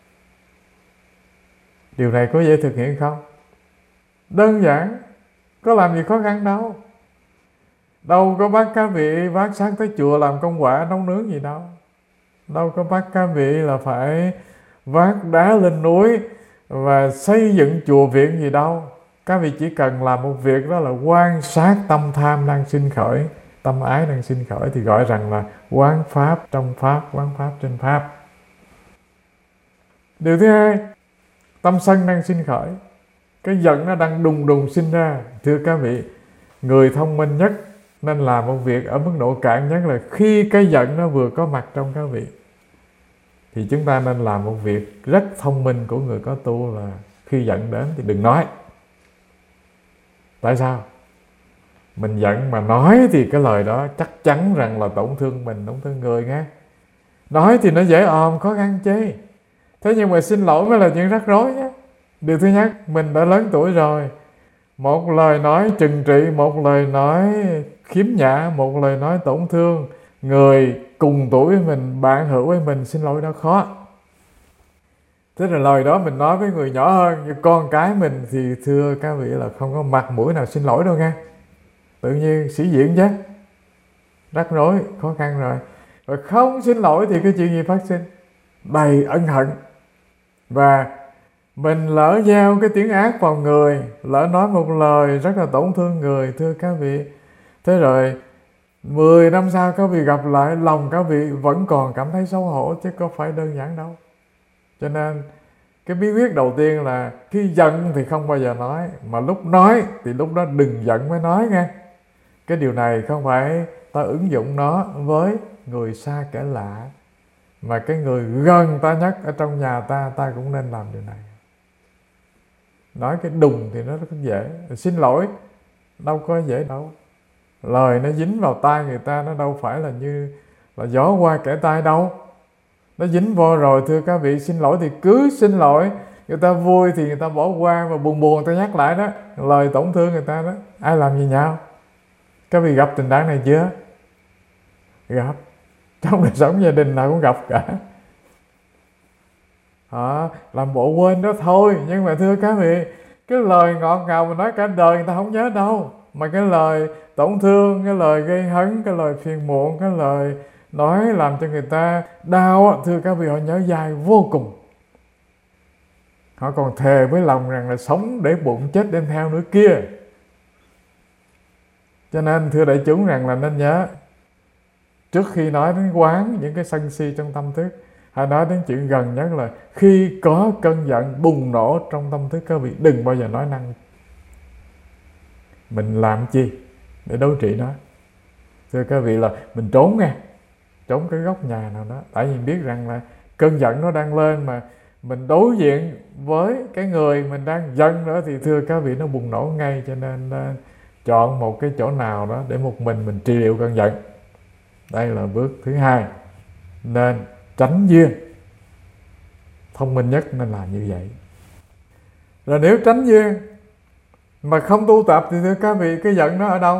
Speaker 1: Điều này có dễ thực hiện không? Đơn giản, có làm gì khó khăn đâu. Đâu có bắt các vị vác xác tới chùa làm công quả nấu nướng gì đâu. Đâu có bắt các vị là phải vác đá lên núi và xây dựng chùa viện gì đâu. Các vị chỉ cần làm một việc, đó là quan sát tâm tham đang sinh khởi, tâm ái đang sinh khởi, thì gọi rằng là quán pháp trong pháp, quán pháp trên pháp. Điều thứ hai, tâm sân đang sinh khởi, cái giận nó đang đùng đùng sinh ra. Thưa các vị, người thông minh nhất nên làm một việc ở mức độ cạn nhất là khi cái giận nó vừa có mặt trong các vị, thì chúng ta nên làm một việc rất thông minh của người có tu là khi giận đến thì đừng nói. Tại sao? Mình giận mà nói thì cái lời đó chắc chắn rằng là tổn thương mình, tổn thương người nghe. Nói thì nó dễ òm, khó khăn chê. Thế nhưng mà xin lỗi mới là chuyện rắc rối nhé. Điều thứ nhất, mình đã lớn tuổi rồi. Một lời nói trừng trị, một lời nói khiếm nhã, một lời nói tổn thương người cùng tuổi với mình, bạn hữu với mình, xin lỗi đó khó. Thế là lời đó mình nói với người nhỏ hơn, như con cái mình, thì thưa các vị là không có mặt mũi nào xin lỗi đâu nghe. Tự nhiên sĩ diện chứ. Rắc rối, khó khăn rồi. Rồi không xin lỗi thì cái chuyện gì phát sinh? Đầy ân hận. Và Mình lỡ gieo cái tiếng ác vào người, lỡ nói một lời rất là tổn thương người, thưa các vị. Thế rồi 10 năm sau các vị gặp lại, lòng các vị vẫn còn cảm thấy xấu hổ, chứ có phải đơn giản đâu. Cho nên cái bí quyết đầu tiên là khi giận thì không bao giờ nói, mà lúc nói thì lúc đó đừng giận mới nói nghe. Cái điều này không phải ta ứng dụng nó với người xa kẻ lạ, mà cái người gần ta nhất ở trong nhà ta cũng nên làm điều này. Nói cái đùng thì nó rất dễ, xin lỗi đâu có dễ đâu. Lời nó dính vào tai người ta, nó đâu phải là như là gió qua kẻ tai đâu. Nó dính vô rồi, thưa các vị, xin lỗi thì cứ xin lỗi. Người ta vui thì người ta bỏ qua, mà buồn người ta nhắc lại đó, lời tổn thương người ta đó. Ai làm gì nhau? Các vị gặp tình trạng này chưa? Gặp. Trong đời sống gia đình nào cũng gặp cả. Làm bộ quên đó thôi. Nhưng mà thưa các vị, cái lời ngọt ngào mà nói cả đời người ta không nhớ đâu. Mà cái lời tổn thương, cái lời gây hấn, cái lời phiền muộn, cái lời nói làm cho người ta đau, thưa các vị, họ nhớ dai vô cùng. Họ còn thề với lòng rằng là sống để bụng, chết đem theo nữa kia. Cho nên thưa đại chúng rằng là nên nhớ, trước khi nói đến quán những cái sân si trong tâm thức, hãy nói đến chuyện gần nhất là khi có cơn giận bùng nổ trong tâm thức các vị, đừng bao giờ nói năng. Mình làm chi để đối trị nó? Thưa các vị là mình trốn nghe, trốn cái góc nhà nào đó. Tại vì biết rằng là cơn giận nó đang lên, mà mình đối diện với cái người mình đang giận nữa thì thưa các vị nó bùng nổ ngay. Cho nên chọn một cái chỗ nào đó để một mình trị liệu cơn giận. Đây là bước thứ hai, nên tránh duyên. Thông minh nhất nên làm như vậy. Rồi nếu tránh duyên mà không tu tập thì thưa các vị, cái giận nó ở đâu?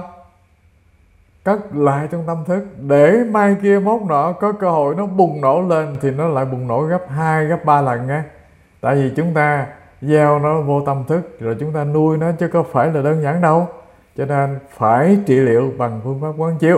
Speaker 1: Cất lại trong tâm thức, để mai kia mốt nọ có cơ hội nó bùng nổ lên thì nó lại bùng nổ gấp 2, gấp 3 lần nghe. Tại vì chúng ta gieo nó vô tâm thức, rồi chúng ta nuôi nó, chứ có phải là đơn giản đâu. Cho nên phải trị liệu bằng phương pháp quán chiếu.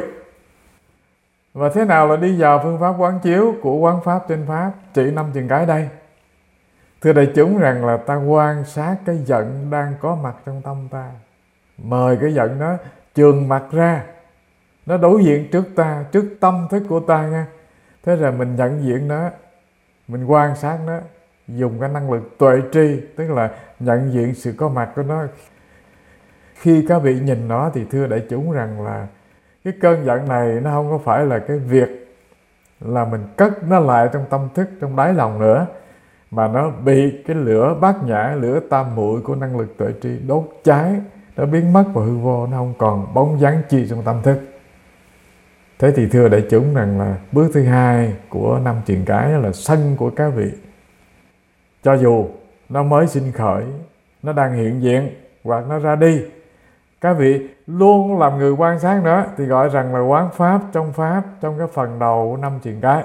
Speaker 1: Và thế nào là đi vào phương pháp quán chiếu của quán pháp trên pháp trị 5 chừng cái đây? Thưa đại chúng rằng là ta quan sát cái giận đang có mặt trong tâm ta. Mời cái giận đó trường mặt ra, nó đối diện trước ta, trước tâm thức của ta nha. Thế rồi mình nhận diện nó, mình quan sát nó, dùng cái năng lực tuệ tri, tức là nhận diện sự có mặt của nó. Khi các vị nhìn nó thì thưa đại chúng rằng là cái cơn giận này nó không có phải là cái việc là mình cất nó lại trong tâm thức, trong đáy lòng nữa, mà nó bị cái lửa bát nhã, lửa tam muội của năng lực tuệ tri đốt cháy, nó biến mất vào hư vô, nó không còn bóng dáng chi trong tâm thức. Thế thì thưa đại chúng rằng là bước thứ hai của 5 truyền cái là sân của các vị. Cho dù nó mới sinh khởi, nó đang hiện diện hoặc nó ra đi, các vị luôn làm người quan sát nữa, thì gọi rằng là quán pháp, trong cái phần đầu của 5 truyền cái.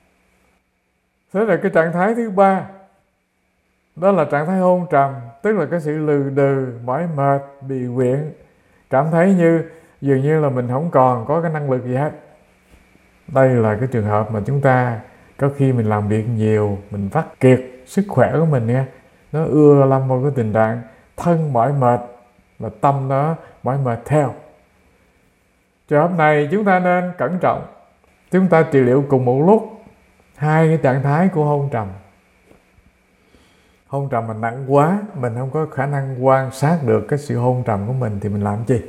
Speaker 1: Thế là cái trạng thái thứ ba, đó là trạng thái hôn trầm, tức là cái sự lừ đừ, mỏi mệt, bị quyện, cảm thấy như dường như là mình không còn có cái năng lực gì hết. Đây là cái trường hợp mà chúng ta có khi mình làm việc nhiều, mình vắt kiệt sức khỏe của mình nha, nó ưa lâm vào cái tình trạng thân mỏi mệt, và tâm nó mỏi mệt theo. Trường hợp này chúng ta nên cẩn trọng. Chúng ta trị liệu cùng một lúc hai cái trạng thái của hôn trầm. Hôn trầm mà nặng quá, mình không có khả năng quan sát được cái sự hôn trầm của mình thì mình làm chi?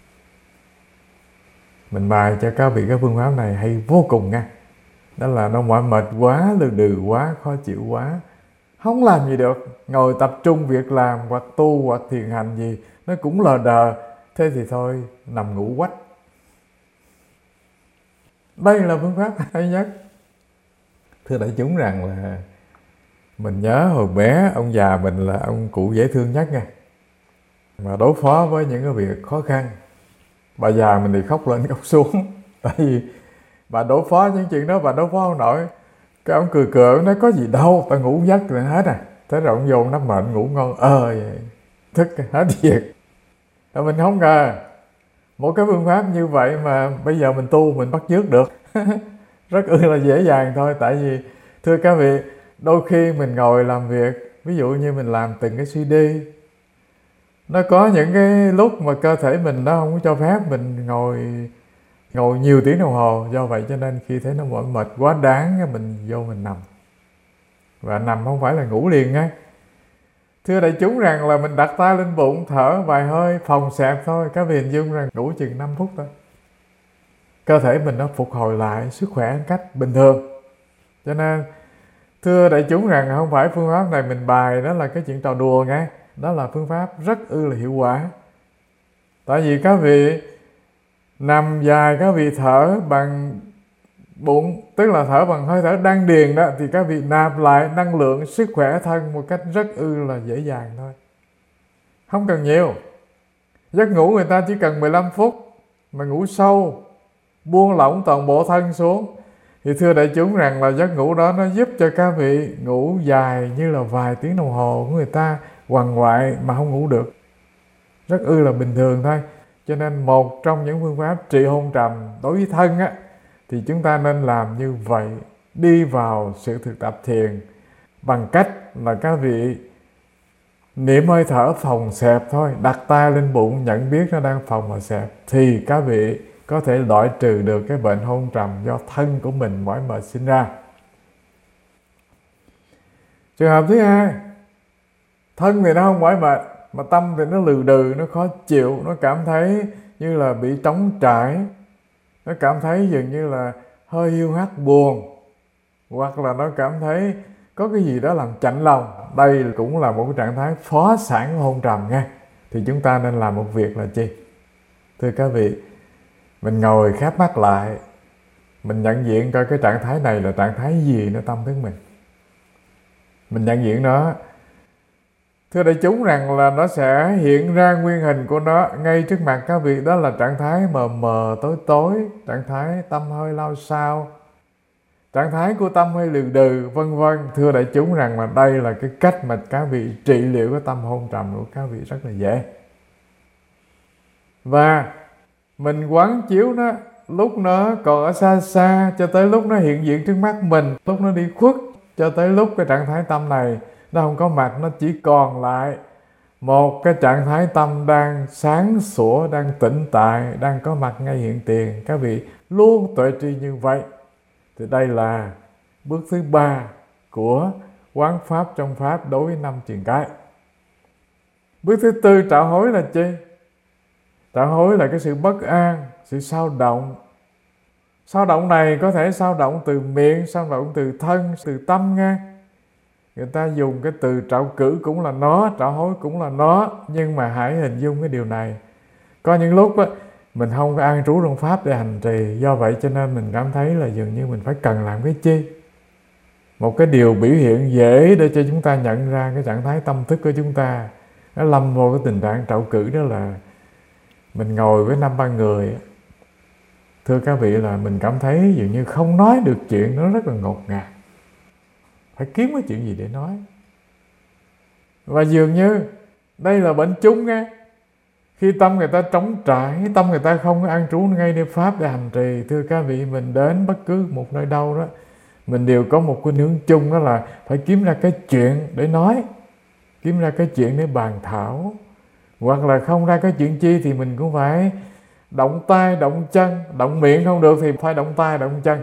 Speaker 1: Mình bày cho các vị cái phương pháp này hay vô cùng nha. Đó là nó mỏi mệt quá, lừ đừ quá, khó chịu quá, không làm gì được, ngồi tập trung việc làm hoặc tu hoặc thiền hành gì nó cũng lờ đờ. Thế thì thôi, nằm ngủ quách. Đây là phương pháp hay nhất. Thưa đại chúng rằng là mình nhớ hồi bé ông già mình là ông cụ dễ thương nhất nha. Mà đối phó với những cái việc khó khăn, bà già mình thì khóc lên khóc xuống. Tại vì bà đối phó những chuyện đó bà đối phó không nổi. Cái ông cười cười, ông nói có gì đâu, ta ngủ giấc rồi hết à. Thế rồi ông vô nắp mệnh ngủ ngon vậy. Thức hết việc. Rồi mình không ngờ một cái phương pháp như vậy mà bây giờ mình tu mình bắt chước được. Rất là dễ dàng thôi. Tại vì thưa các vị, đôi khi mình ngồi làm việc Ví dụ như mình làm từng cái CD, nó có những cái lúc mà cơ thể mình nó không có cho phép mình ngồi nhiều tiếng đồng hồ. Do vậy cho nên khi thấy nó mỏi mệt quá đáng, mình vô mình nằm. Và nằm không phải là ngủ liền nha. Thưa đại chúng rằng là mình đặt tay lên bụng, thở vài hơi phòng xẹp thôi. Các vị hình dung rằng ngủ chừng 5 phút thôi, cơ thể mình nó phục hồi lại sức khỏe một cách bình thường. Cho nên thưa đại chúng rằng không phải phương pháp này mình bài đó là cái chuyện trò đùa nghe. Đó là phương pháp rất là hiệu quả. Tại vì các vị nằm dài, các vị thở bằng bụng, tức là thở bằng hơi thở đan điền đó, thì các vị nạp lại năng lượng sức khỏe thân một cách rất là dễ dàng thôi. Không cần nhiều. Giấc ngủ người ta chỉ cần 15 phút mà ngủ sâu, buông lỏng toàn bộ thân xuống. Thì thưa đại chúng rằng là giấc ngủ đó nó giúp cho các vị ngủ dài như là vài tiếng đồng hồ của người ta quằn quại mà không ngủ được. Rất là bình thường thôi. Cho nên một trong những phương pháp trị hôn trầm đối với thân á, thì chúng ta nên làm như vậy. Đi vào sự thực tập thiền bằng cách là các vị niệm hơi thở phòng xẹp thôi. Đặt tay lên bụng nhận biết nó đang phòng và xẹp. Thì các vị có thể loại trừ được cái bệnh hôn trầm do thân của mình mỏi mệt sinh ra. Trường hợp thứ hai, thân thì nó không mỏi mệt, mà tâm thì nó lừ đừ, nó khó chịu, nó cảm thấy như là bị trống trải, nó cảm thấy dường như là hơi hiu hắt buồn, hoặc là nó cảm thấy có cái gì đó làm chạnh lòng. Đây cũng là một cái trạng thái phó sản của hôn trầm nha. Thì chúng ta nên làm một việc là chi? Thưa các vị, mình ngồi khép mắt lại, mình nhận diện coi cái trạng thái này là trạng thái gì nó tâm thức mình. Mình nhận diện nó. Thưa đại chúng rằng là nó sẽ hiện ra nguyên hình của nó ngay trước mặt các vị. Đó là trạng thái mờ mờ tối tối, trạng thái tâm hơi lao xao, trạng thái của tâm hơi lừ đừ, vân vân. Thưa đại chúng rằng là đây là cái cách mà các vị trị liệu cái tâm hôn trầm của các vị rất là dễ. Và mình quán chiếu nó lúc nó còn ở xa xa cho tới lúc nó hiện diện trước mắt mình, lúc nó đi khuất cho tới lúc cái trạng thái tâm này nó không có mặt, nó chỉ còn lại một cái trạng thái tâm đang sáng sủa, đang tĩnh tại, đang có mặt ngay hiện tiền. Các vị luôn tuệ tri như vậy. Thì đây là bước thứ 3 của quán pháp trong pháp đối với 5 truyền cái. Bước thứ 4 trạo hối là chi? Trạo hối là cái sự bất an, sự xao động. Xao động này có thể xao động từ miệng, xao động từ thân, từ tâm nghe. Người ta dùng cái từ trạo cử cũng là nó, trạo hối cũng là nó. Nhưng mà hãy hình dung cái điều này. Có những lúc á, mình không có an trú trong pháp để hành trì. Do vậy cho nên mình cảm thấy là dường như mình phải cần làm cái chi. Một cái điều biểu hiện dễ để cho chúng ta nhận ra cái trạng thái tâm thức của chúng ta. Nó lâm vào cái tình trạng trạo cử, đó là mình ngồi với 5-3 người. Thưa các vị là mình cảm thấy dường như không nói được chuyện, nó rất là ngột ngạt. Phải kiếm cái chuyện gì để nói. Và dường như đây là bệnh chung nghe. Khi tâm người ta trống trải, tâm người ta không có an trú ngay nơi pháp để hành trì. Thưa các vị, mình đến bất cứ một nơi đâu đó, mình đều có một cái hướng chung, đó là phải kiếm ra cái chuyện để nói, kiếm ra cái chuyện để bàn thảo. Hoặc là không ra cái chuyện chi thì mình cũng phải động tay, động chân. Động miệng không được thì phải động tay, động chân.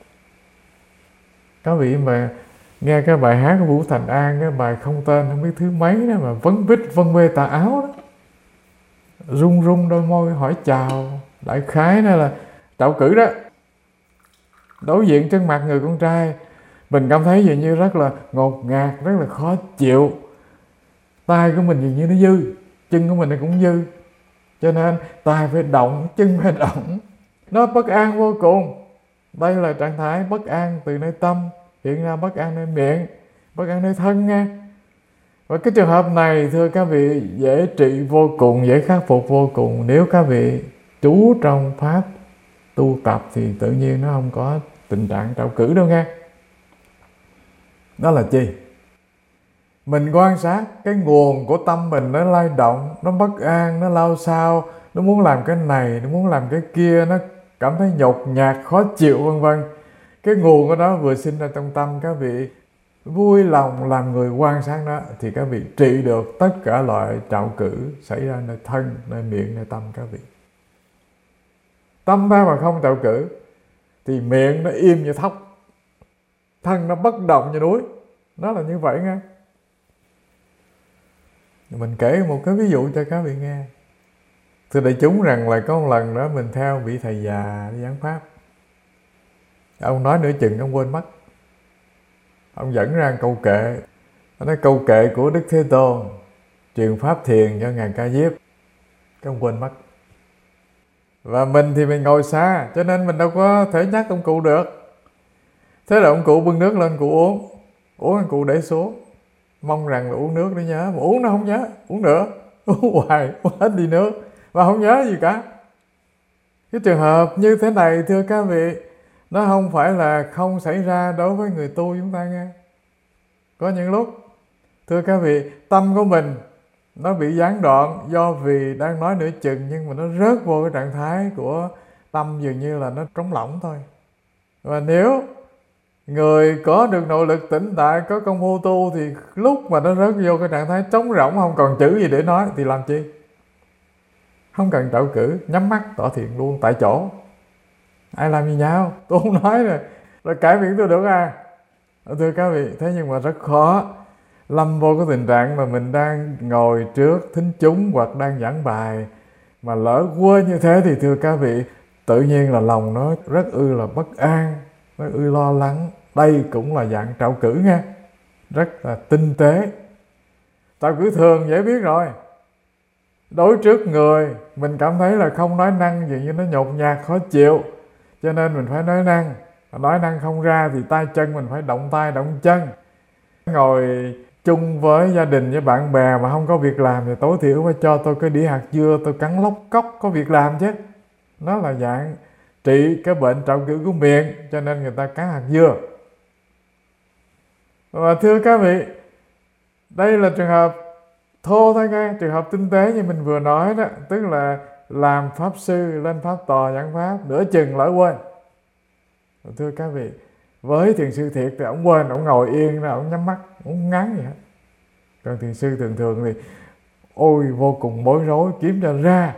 Speaker 1: Các vị mà nghe cái bài hát của Vũ Thành An, cái bài không tên không biết thứ mấy đó, mà vấn vít vân vê tà áo đó, run run đôi môi hỏi chào, đại khái đó là trạo cử đó. Đối diện trước mặt người con trai, mình cảm thấy dường như rất là ngột ngạt, rất là khó chịu. Tay của mình dường như nó dư, chân của mình nó cũng dư. Cho nên tay phải động, chân phải động. Nó bất an vô cùng. Đây là trạng thái bất an từ nơi tâm, hiện ra bất an nơi miệng, bất an nơi thân nha. Và cái trường hợp này thưa các vị dễ trị vô cùng, dễ khắc phục vô cùng. Nếu các vị trú trong pháp tu tập thì tự nhiên nó không có tình trạng trạo cử đâu nha. Đó là chi? Mình quan sát cái nguồn của tâm mình nó lay động, nó bất an, nó lao xao, nó muốn làm cái này, nó muốn làm cái kia, nó cảm thấy nhột nhạt, khó chịu vân vân. Cái nguồn của nó vừa sinh ra trong tâm, các vị vui lòng làm người quan sát nó, thì các vị trị được tất cả loại trạo cử xảy ra nơi thân, nơi miệng, nơi tâm các vị. Tâm ta mà không trạo cử thì miệng nó im như thóc, thân nó bất động như núi. Nó là như vậy nghe. Mình kể một cái ví dụ cho các vị nghe. Thưa đại chúng rằng là có một lần đó mình theo vị thầy già đi giảng pháp. Ông nói nửa chừng ông quên mất. Ông dẫn ra câu kệ. Ông nói câu kệ của Đức Thế Tôn truyền pháp thiền cho Ngài Ca Diếp. Cái ông quên mất. Và mình thì mình ngồi xa, cho nên mình đâu có thể nhắc ông cụ được. Thế là ông cụ bưng nước lên cụ uống. Uống ông cụ để xuống, mong rằng là uống nước để nhớ. Mà uống nó không nhớ, uống nữa. Uống hoài, uống hết đi nước và không nhớ gì cả. Cái trường hợp như thế này thưa các vị, nó không phải là không xảy ra đối với người tu chúng ta nghe. Có những lúc, thưa các vị, tâm của mình nó bị gián đoạn do vì đang nói nửa chừng, nhưng mà nó rớt vô cái trạng thái của tâm dường như là nó trống lỏng thôi. Và nếu người có được nội lực tĩnh tại, có công phu tu, thì lúc mà nó rớt vô cái trạng thái trống rỗng, không còn chữ gì để nói, thì làm chi? Không cần trạo cử, nhắm mắt tỏ thiền luôn tại chỗ. Ai làm gì nhau? Tôi không nói rồi cải miệng tôi được à? Thưa các vị, thế nhưng mà rất khó lâm vô cái tình trạng mà mình đang ngồi trước thính chúng hoặc đang giảng bài mà lỡ quên như thế, thì thưa các vị, tự nhiên là lòng nó rất là bất an, nó lo lắng. Đây cũng là dạng trạo cử nha, rất là tinh tế. Trạo cử thường dễ biết rồi. Đối trước người mình cảm thấy là không nói năng, dường như nó nhột nhạt khó chịu, cho nên mình phải nói năng. Nói năng không ra thì tay chân mình phải động tay động chân. Ngồi chung với gia đình với bạn bè mà không có việc làm thì tối thiểu phải cho tôi cái đĩa hạt dưa, tôi cắn lóc cóc, có việc làm chứ. Nó là dạng trị cái bệnh trạo cử của miệng, cho nên người ta cắn hạt dưa. Và thưa các vị, đây là trường hợp thô thôi nghe, trường hợp tinh tế như mình vừa nói đó, tức là làm pháp sư lên pháp tòa giảng pháp, nửa chừng lỡ quên. Thưa các vị, với thiền sư thiệt thì ông quên, ông ngồi yên ra, ông nhắm mắt, ông ngắn vậy hết. Còn thiền sư thường thường thì ôi vô cùng bối rối, kiếm cho ra.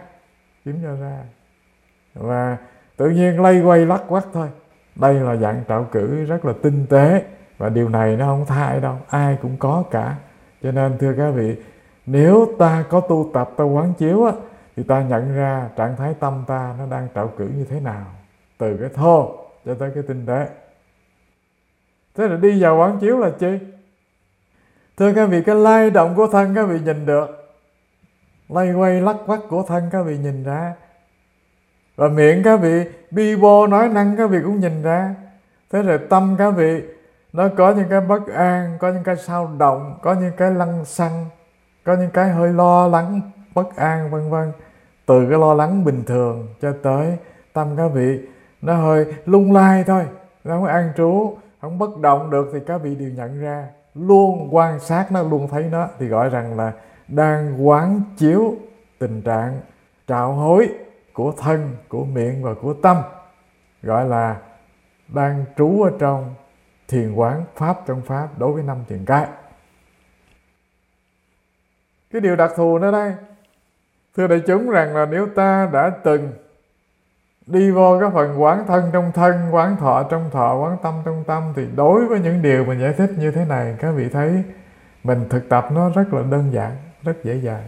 Speaker 1: Và tự nhiên lay quay lắc quắc thôi. Đây là dạng trạo cử rất là tinh tế, và điều này nó không tha ai đâu, ai cũng có cả. Cho nên thưa các vị, nếu ta có tu tập, ta quán chiếu á, thì ta nhận ra trạng thái tâm ta nó đang trạo cử như thế nào, từ cái thô cho tới cái tinh tế. Thế là đi vào quán chiếu là chi? Thưa các vị, cái lay động của thân các vị nhìn được, lay quay lắc quắc của thân các vị nhìn ra, và miệng các vị bi bô nói năng các vị cũng nhìn ra. Thế rồi tâm các vị nó có những cái bất an, có những cái sao động, có những cái lăng xăng, có những cái hơi lo lắng, bất an vân vân. Từ cái lo lắng bình thường cho tới tâm các vị nó hơi lung lay thôi, nó không an trú, không bất động được, thì các vị đều nhận ra, luôn quan sát nó, luôn thấy nó, thì gọi rằng là đang quán chiếu tình trạng trạo hối của thân, của miệng và của tâm, gọi là đang trú ở trong thiền quán pháp trong pháp đối với 5 truyền cái. Cái điều đặc thù ở đây, thưa đại chúng, rằng là nếu ta đã từng đi vô cái phần quán thân trong thân, quán thọ trong thọ, quán tâm trong tâm, thì đối với những điều mình giải thích như thế này, các vị thấy mình thực tập nó rất là đơn giản, rất dễ dàng.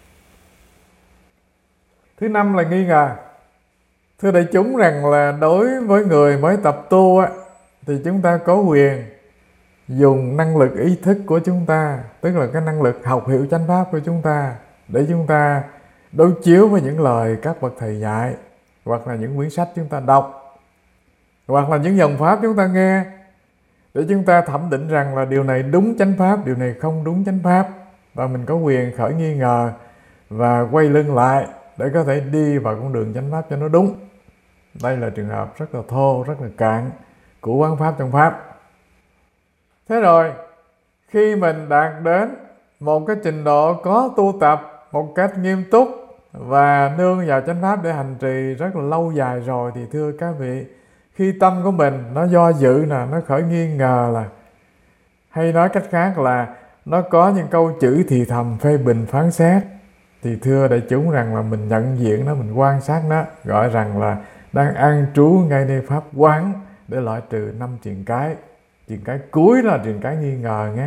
Speaker 1: Thứ năm là nghi ngờ. Thưa đại chúng rằng là đối với người mới tập tu á, thì chúng ta có quyền dùng năng lực ý thức của chúng ta, tức là cái năng lực học hiểu chánh pháp của chúng ta, để chúng ta đối chiếu với những lời các bậc thầy dạy, hoặc là những quyển sách chúng ta đọc, hoặc là những dòng pháp chúng ta nghe, để chúng ta thẩm định rằng là điều này đúng chánh pháp, điều này không đúng chánh pháp, và mình có quyền khởi nghi ngờ và quay lưng lại để có thể đi vào con đường chánh pháp cho nó đúng. Đây là trường hợp rất là thô, rất là cạn của quán pháp trong pháp. Thế rồi, khi mình đạt đến một cái trình độ có tu tập một cách nghiêm túc và nương vào chánh pháp để hành trì rất là lâu dài rồi, thì thưa các vị, khi tâm của mình nó do dự nè, nó khởi nghi ngờ là Hay nói cách khác là nó có những câu chữ thì thầm phê bình phán xét, thì thưa đại chúng rằng là mình nhận diện nó, mình quan sát nó, gọi rằng là đang an trú ngay nơi pháp quán để loại trừ 5 triền cái. Triền cái cuối là triền cái nghi ngờ nhé.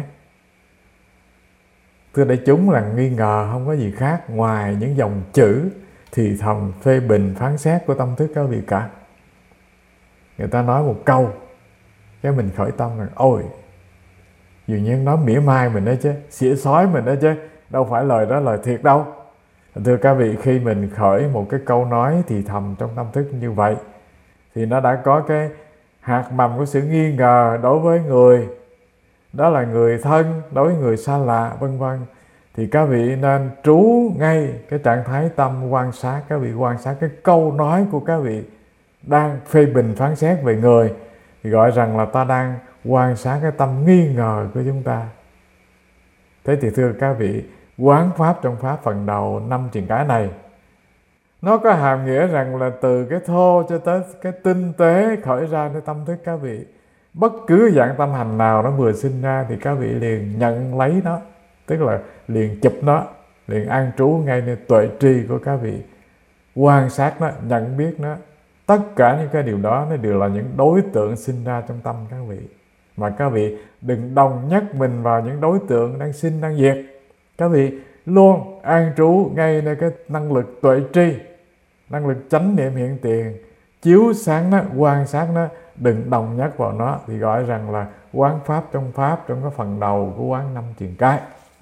Speaker 1: Thưa đại chúng rằng nghi ngờ không có gì khác ngoài những dòng chữ thì thầm phê bình phán xét của tâm thức các vị cả. Người ta nói một câu cái mình khởi tâm rằng ôi, dường như nói mỉa mai mình đó chứ, xỉa xói mình đó chứ, đâu phải lời đó lời thiệt đâu. Thưa các vị, khi mình khởi một cái câu nói thì thầm trong tâm thức như vậy thì nó đã có cái hạt mầm của sự nghi ngờ đối với người, đó là người thân, đối với người xa lạ, vân vân. Thì các vị nên trú ngay cái trạng thái tâm quan sát. Các vị quan sát cái câu nói của các vị đang phê bình phán xét về người, thì gọi rằng là ta đang quan sát cái tâm nghi ngờ của chúng ta. Thế thì thưa các vị, quán pháp trong pháp phần đầu 5 triền cái này, nó có hàm nghĩa rằng là từ cái thô cho tới cái tinh tế khởi ra nơi tâm thức các vị. Bất cứ dạng tâm hành nào nó vừa sinh ra thì các vị liền nhận lấy nó, tức là liền chụp nó, liền an trú ngay nơi tuệ tri của các vị, quan sát nó, nhận biết nó. Tất cả những cái điều đó nó đều là những đối tượng sinh ra trong tâm các vị. Mà các vị đừng đồng nhất mình vào những đối tượng đang sinh đang diệt. Các vị luôn an trú ngay nơi cái năng lực tuệ tri, năng lực chánh niệm hiện tiền, chiếu sáng nó, quan sát nó, đừng đồng nhất vào nó, thì gọi rằng là quán pháp trong cái phần đầu của quán 5 triền cái.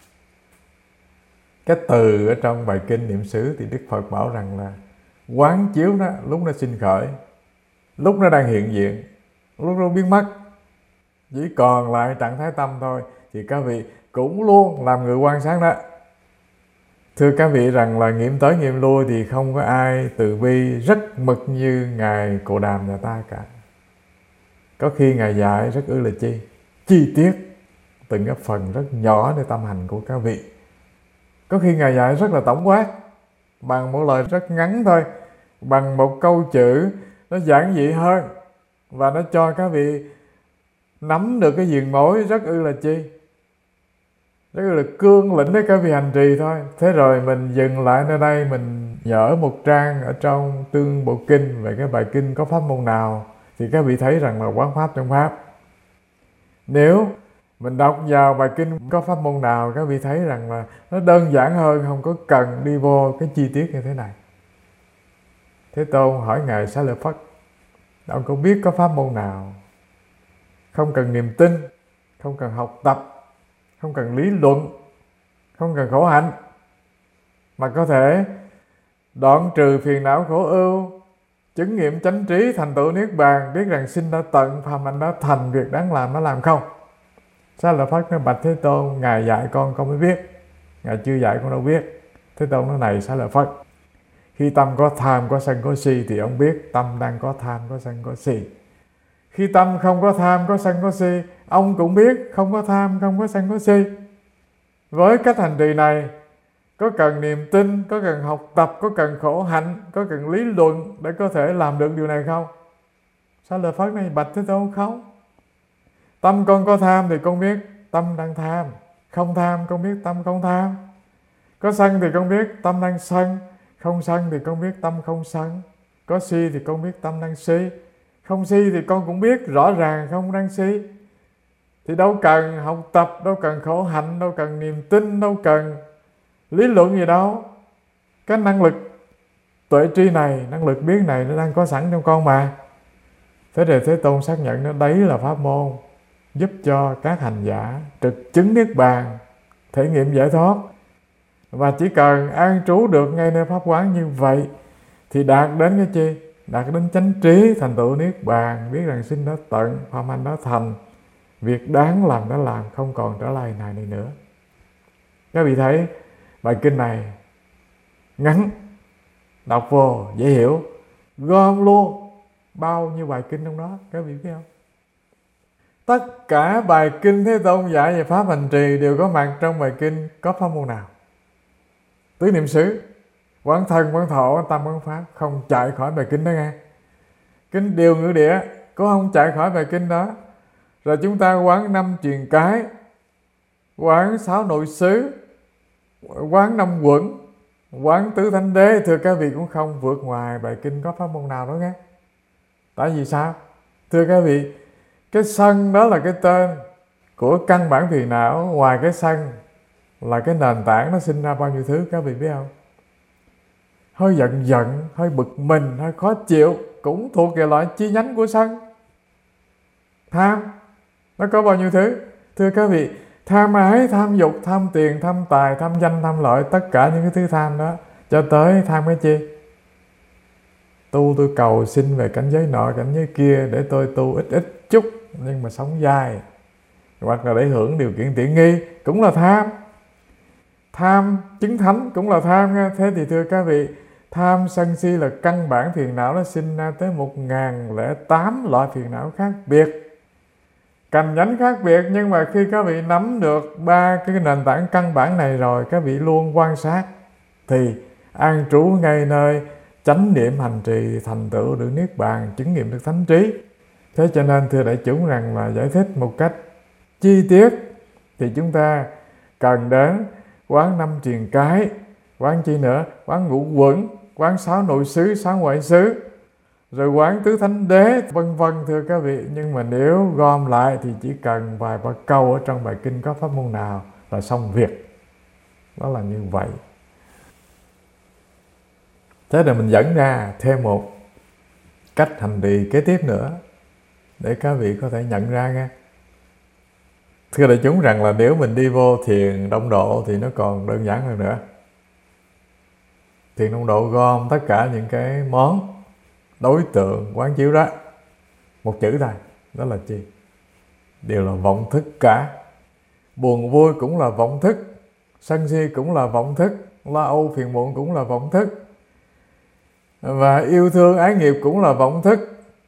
Speaker 1: Cái từ ở trong bài kinh niệm xứ thì Đức Phật bảo rằng là quán chiếu nó lúc nó sinh khởi, lúc nó đang hiện diện, lúc nó biến mất, chỉ còn lại trạng thái tâm thôi, thì các vị cũng luôn làm người quan sát đó. Thưa các vị rằng là nghiệm tới nghiệm lui thì không có ai từ bi rất mực như Ngài Cồ Đàm nhà ta cả. Có khi Ngài dạy rất là chi tiết từng cái phần rất nhỏ để tâm hành của các vị. Có khi Ngài dạy rất là tổng quát, bằng một lời rất ngắn thôi, bằng một câu chữ nó giản dị hơn, và nó cho các vị nắm được cái viền mối rất là cương lĩnh để các vị hành trì thôi. Thế rồi mình dừng lại nơi đây, mình nhỡ một trang ở trong Tương Bộ Kinh về cái bài kinh có pháp môn nào, thì các vị thấy rằng là quán pháp trong pháp. Nếu mình đọc vào bài kinh có pháp môn nào, các vị thấy rằng là nó đơn giản hơn, không có cần đi vô cái chi tiết như thế này. Thế Tôn hỏi Ngài Xá Lợi Phất, ông có biết có pháp môn nào không cần niềm tin, không cần học tập, không cần lý luận, không cần khổ hạnh, mà có thể đoạn trừ phiền não khổ ưu, chứng nghiệm chánh trí, thành tựu niết bàn, biết rằng sinh đã tận, phàm hạnh đã thành, việc đáng làm nó làm không? Xá Lợi Phất nói bạch Thế Tôn, Ngài dạy con mới biết, Ngài chưa dạy con đâu biết. Thế Tôn nói này Xá Lợi Phất, khi tâm có tham, có sân, có si thì ông biết tâm đang có tham, có sân, có si. Khi tâm không có tham, có sân, có si, ông cũng biết không có tham, không có sân, có si. Với cách hành trì này, có cần niềm tin, có cần học tập, có cần khổ hạnh, có cần lý luận để có thể làm được điều này không? Xá Lợi Phất này bạch Thế Tôn không. Tâm con có tham thì con biết tâm đang tham, không tham con biết tâm không tham. Có sân thì con biết tâm đang sân, không sân thì con biết tâm không sân. Có si thì con biết tâm đang si, không si thì con cũng biết rõ ràng không đang si. Thì đâu cần học tập, đâu cần khổ hạnh, đâu cần niềm tin, đâu cần lý luận gì đâu. Cái năng lực tuệ tri này, năng lực biết này nó đang có sẵn trong con mà. Thế rồi Thế Tôn xác nhận nó đấy là pháp môn giúp cho các hành giả trực chứng niết bàn, thể nghiệm giải thoát. Và chỉ cần an trú được ngay nơi pháp quán như vậy thì đạt đến cái chi? Đạt đến chánh trí, thành tựu niết bàn, biết rằng sinh đã tận, phàm hạnh đã thành, việc đáng làm đã làm, không còn trở lại này nữa. Các vị thấy bài kinh này ngắn, đọc vô dễ hiểu, gom luôn bao nhiêu bài kinh trong đó, các vị biết không? Tất cả bài kinh Thế Tôn dạy về pháp hành trì đều có mặt trong bài kinh có pháp môn nào. Tứ niệm xứ, quán thân, quán thọ, quán tâm, quán pháp, không chạy khỏi bài kinh đó nghe. Kinh Điều Ngữ Địa cũng không chạy khỏi bài kinh đó. Rồi chúng ta quán 5 truyền cái, quán 6 nội xứ, quán 5 quẩn, quán tứ thánh đế. Thưa các vị, cũng không vượt ngoài bài kinh có pháp môn nào đó nghe. Tại vì sao? Thưa các vị, cái sân đó là cái tên của căn bản phiền não. Ngoài cái sân là cái nền tảng nó sinh ra bao nhiêu thứ các vị biết không? Hơi giận, hơi bực mình, hơi khó chịu cũng thuộc về loại chi nhánh của sân. Tham, nó có bao nhiêu thứ? Thưa các vị, tham ái, tham dục, tham tiền, tham tài, tham danh, tham lợi, tất cả những cái thứ tham đó, cho tới tham cái chi? Tôi cầu xin về cảnh giới nọ, cảnh giới kia để tôi tu ít chút nhưng mà sống dài, hoặc là để hưởng điều kiện tiện nghi, cũng là tham. Tham chứng thánh cũng là tham nha. Thế thì thưa các vị, tham sân si là căn bản phiền não, nó sinh ra tới 1008 loại phiền não khác biệt, cành nhánh khác biệt. Nhưng mà khi các vị nắm được ba cái nền tảng căn bản này rồi, các vị luôn quan sát thì an trú ngay nơi chánh niệm hành trì, thành tựu được niết bàn, chứng nghiệm được thánh trí. Thế cho nên thưa đại chúng rằng là giải thích một cách chi tiết thì chúng ta cần đến quán 5 truyền cái, quán chi nữa? Quán ngũ quẩn, quán 6 nội xứ, 6 ngoại xứ, rồi quán tứ thánh đế, vân vân thưa các vị. Nhưng mà nếu gom lại thì chỉ cần vài ba câu ở trong bài kinh có pháp môn nào là xong việc. Đó là như vậy. Thế là mình dẫn ra thêm một cách hành trì kế tiếp nữa để các vị có thể nhận ra nghe. Thưa đại chúng rằng là nếu mình đi vô thiền đông độ thì nó còn đơn giản hơn nữa. Thiền đông độ gom tất cả những cái món đối tượng quán chiếu đó, một chữ thôi, đó là chi? Đều là vọng thức cả. Buồn vui cũng là vọng thức, sân si cũng là vọng thức, lo âu phiền muộn cũng là vọng thức, và yêu thương ái nghiệp cũng là vọng thức,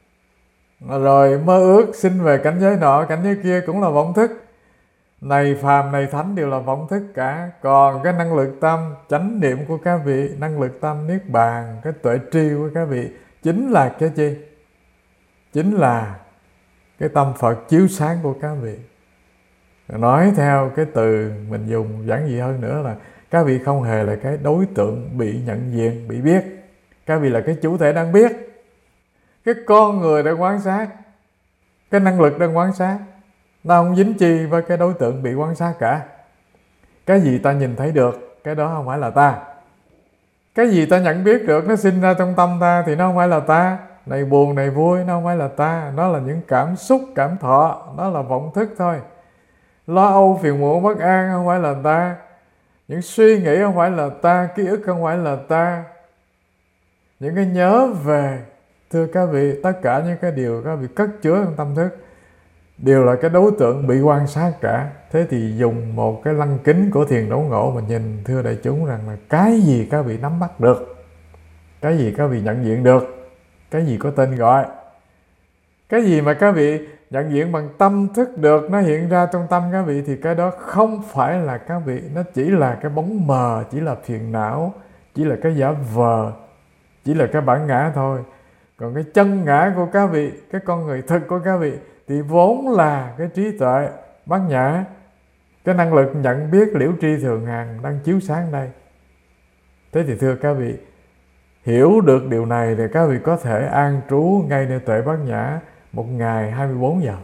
Speaker 1: rồi mơ ước sinh về cảnh giới nọ cảnh giới kia cũng là vọng thức. Này phàm này thánh đều là vọng thức cả. Còn cái năng lực tâm chánh niệm của các vị, năng lực tâm niết bàn, cái tuệ tri của các vị chính là cái chi? Chính là cái tâm Phật chiếu sáng của các vị. Nói theo cái từ mình dùng giản dị hơn nữa là các vị không hề là cái đối tượng bị nhận diện, bị biết. Các vị là cái chủ thể đang biết. Cái con người đang quan sát, cái năng lực đang quan sát, nó không dính chi với cái đối tượng bị quan sát cả. Cái gì ta nhìn thấy được, cái đó không phải là ta. Cái gì ta nhận biết được, nó sinh ra trong tâm ta thì nó không phải là ta. Này buồn, này vui, nó không phải là ta. Nó là những cảm xúc, cảm thọ, nó là vọng thức thôi. Lo âu, phiền muộn, bất an không phải là ta. Những suy nghĩ không phải là ta, ký ức không phải là ta. Những cái nhớ về, thưa các vị, tất cả những cái điều các vị cất chứa trong tâm thức đều là cái đối tượng bị quan sát cả. Thế thì dùng một cái lăng kính của thiền đốn ngộ mà nhìn, thưa đại chúng rằng là cái gì các vị nắm bắt được, cái gì các vị nhận diện được, cái gì có tên gọi, cái gì mà các vị nhận diện bằng tâm thức được, nó hiện ra trong tâm các vị, thì cái đó không phải là các vị. Nó chỉ là cái bóng mờ, chỉ là phiền não, chỉ là cái giả vờ, chỉ là cái bản ngã thôi. Còn cái chân ngã của các vị, cái con người thực của các vị thì vốn là cái trí tuệ bát nhã, cái năng lực nhận biết liễu tri thường hằng đang chiếu sáng đây. Thế thì thưa các vị, hiểu được điều này thì các vị có thể an trú ngay nơi tuệ bát nhã một ngày 24 giờ,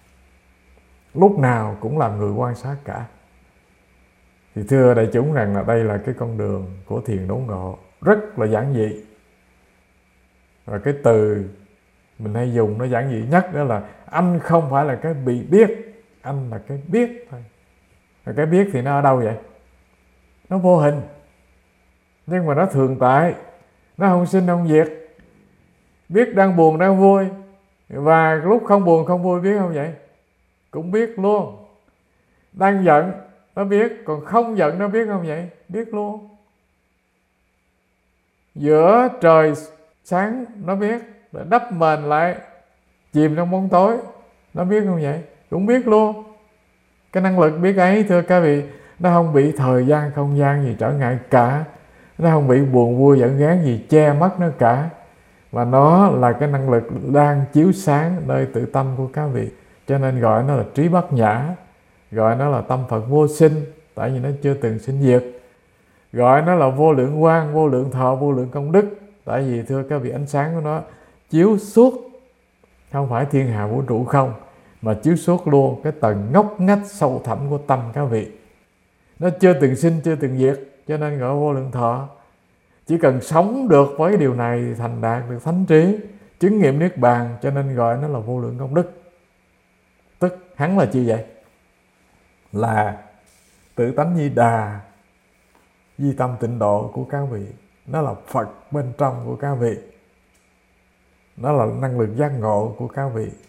Speaker 1: lúc nào cũng làm người quan sát cả. Thì thưa đại chúng rằng là đây là cái con đường của thiền đốn ngộ, rất là giản dị. Và cái từ mình hay dùng nó giản dị nhất đó là anh không phải là cái bị biết, anh là cái biết thôi. Và cái biết thì nó ở đâu vậy? Nó vô hình, nhưng mà nó thường tại, nó không sinh không diệt. Biết đang buồn đang vui, và lúc không buồn không vui biết không vậy? Cũng biết luôn. Đang giận nó biết, còn không giận nó biết không vậy? Biết luôn. Giữa trời sáng nó biết, rồi đắp mền lại chìm trong bóng tối nó biết không vậy? Cũng biết luôn. Cái năng lực biết ấy, thưa các vị, nó không bị thời gian không gian gì trở ngại cả, nó không bị buồn vui giận ghét gì che mất nó cả, mà nó là cái năng lực đang chiếu sáng nơi tự tâm của các vị. cho nên gọi nó là trí bát nhã, gọi nó là tâm Phật vô sinh, tại vì nó chưa từng sinh diệt. Gọi nó là vô lượng quang, vô lượng thọ, vô lượng công đức, tại vì thưa các vị, ánh sáng của nó chiếu suốt không phải thiên hà vũ trụ không, mà chiếu suốt luôn cái tầng ngóc ngách sâu thẳm của tâm các vị. Nó chưa từng sinh, chưa từng diệt, cho nên gọi vô lượng thọ. Chỉ cần sống được với điều này thì thành đạt được thánh trí, chứng nghiệm niết bàn, cho nên gọi nó là vô lượng công đức. Tức hắn là chi vậy? Là tự tánh Di Đà, di tâm tịnh độ của các vị. Nó là Phật bên trong của các vị, nó là năng lực giác ngộ của các vị.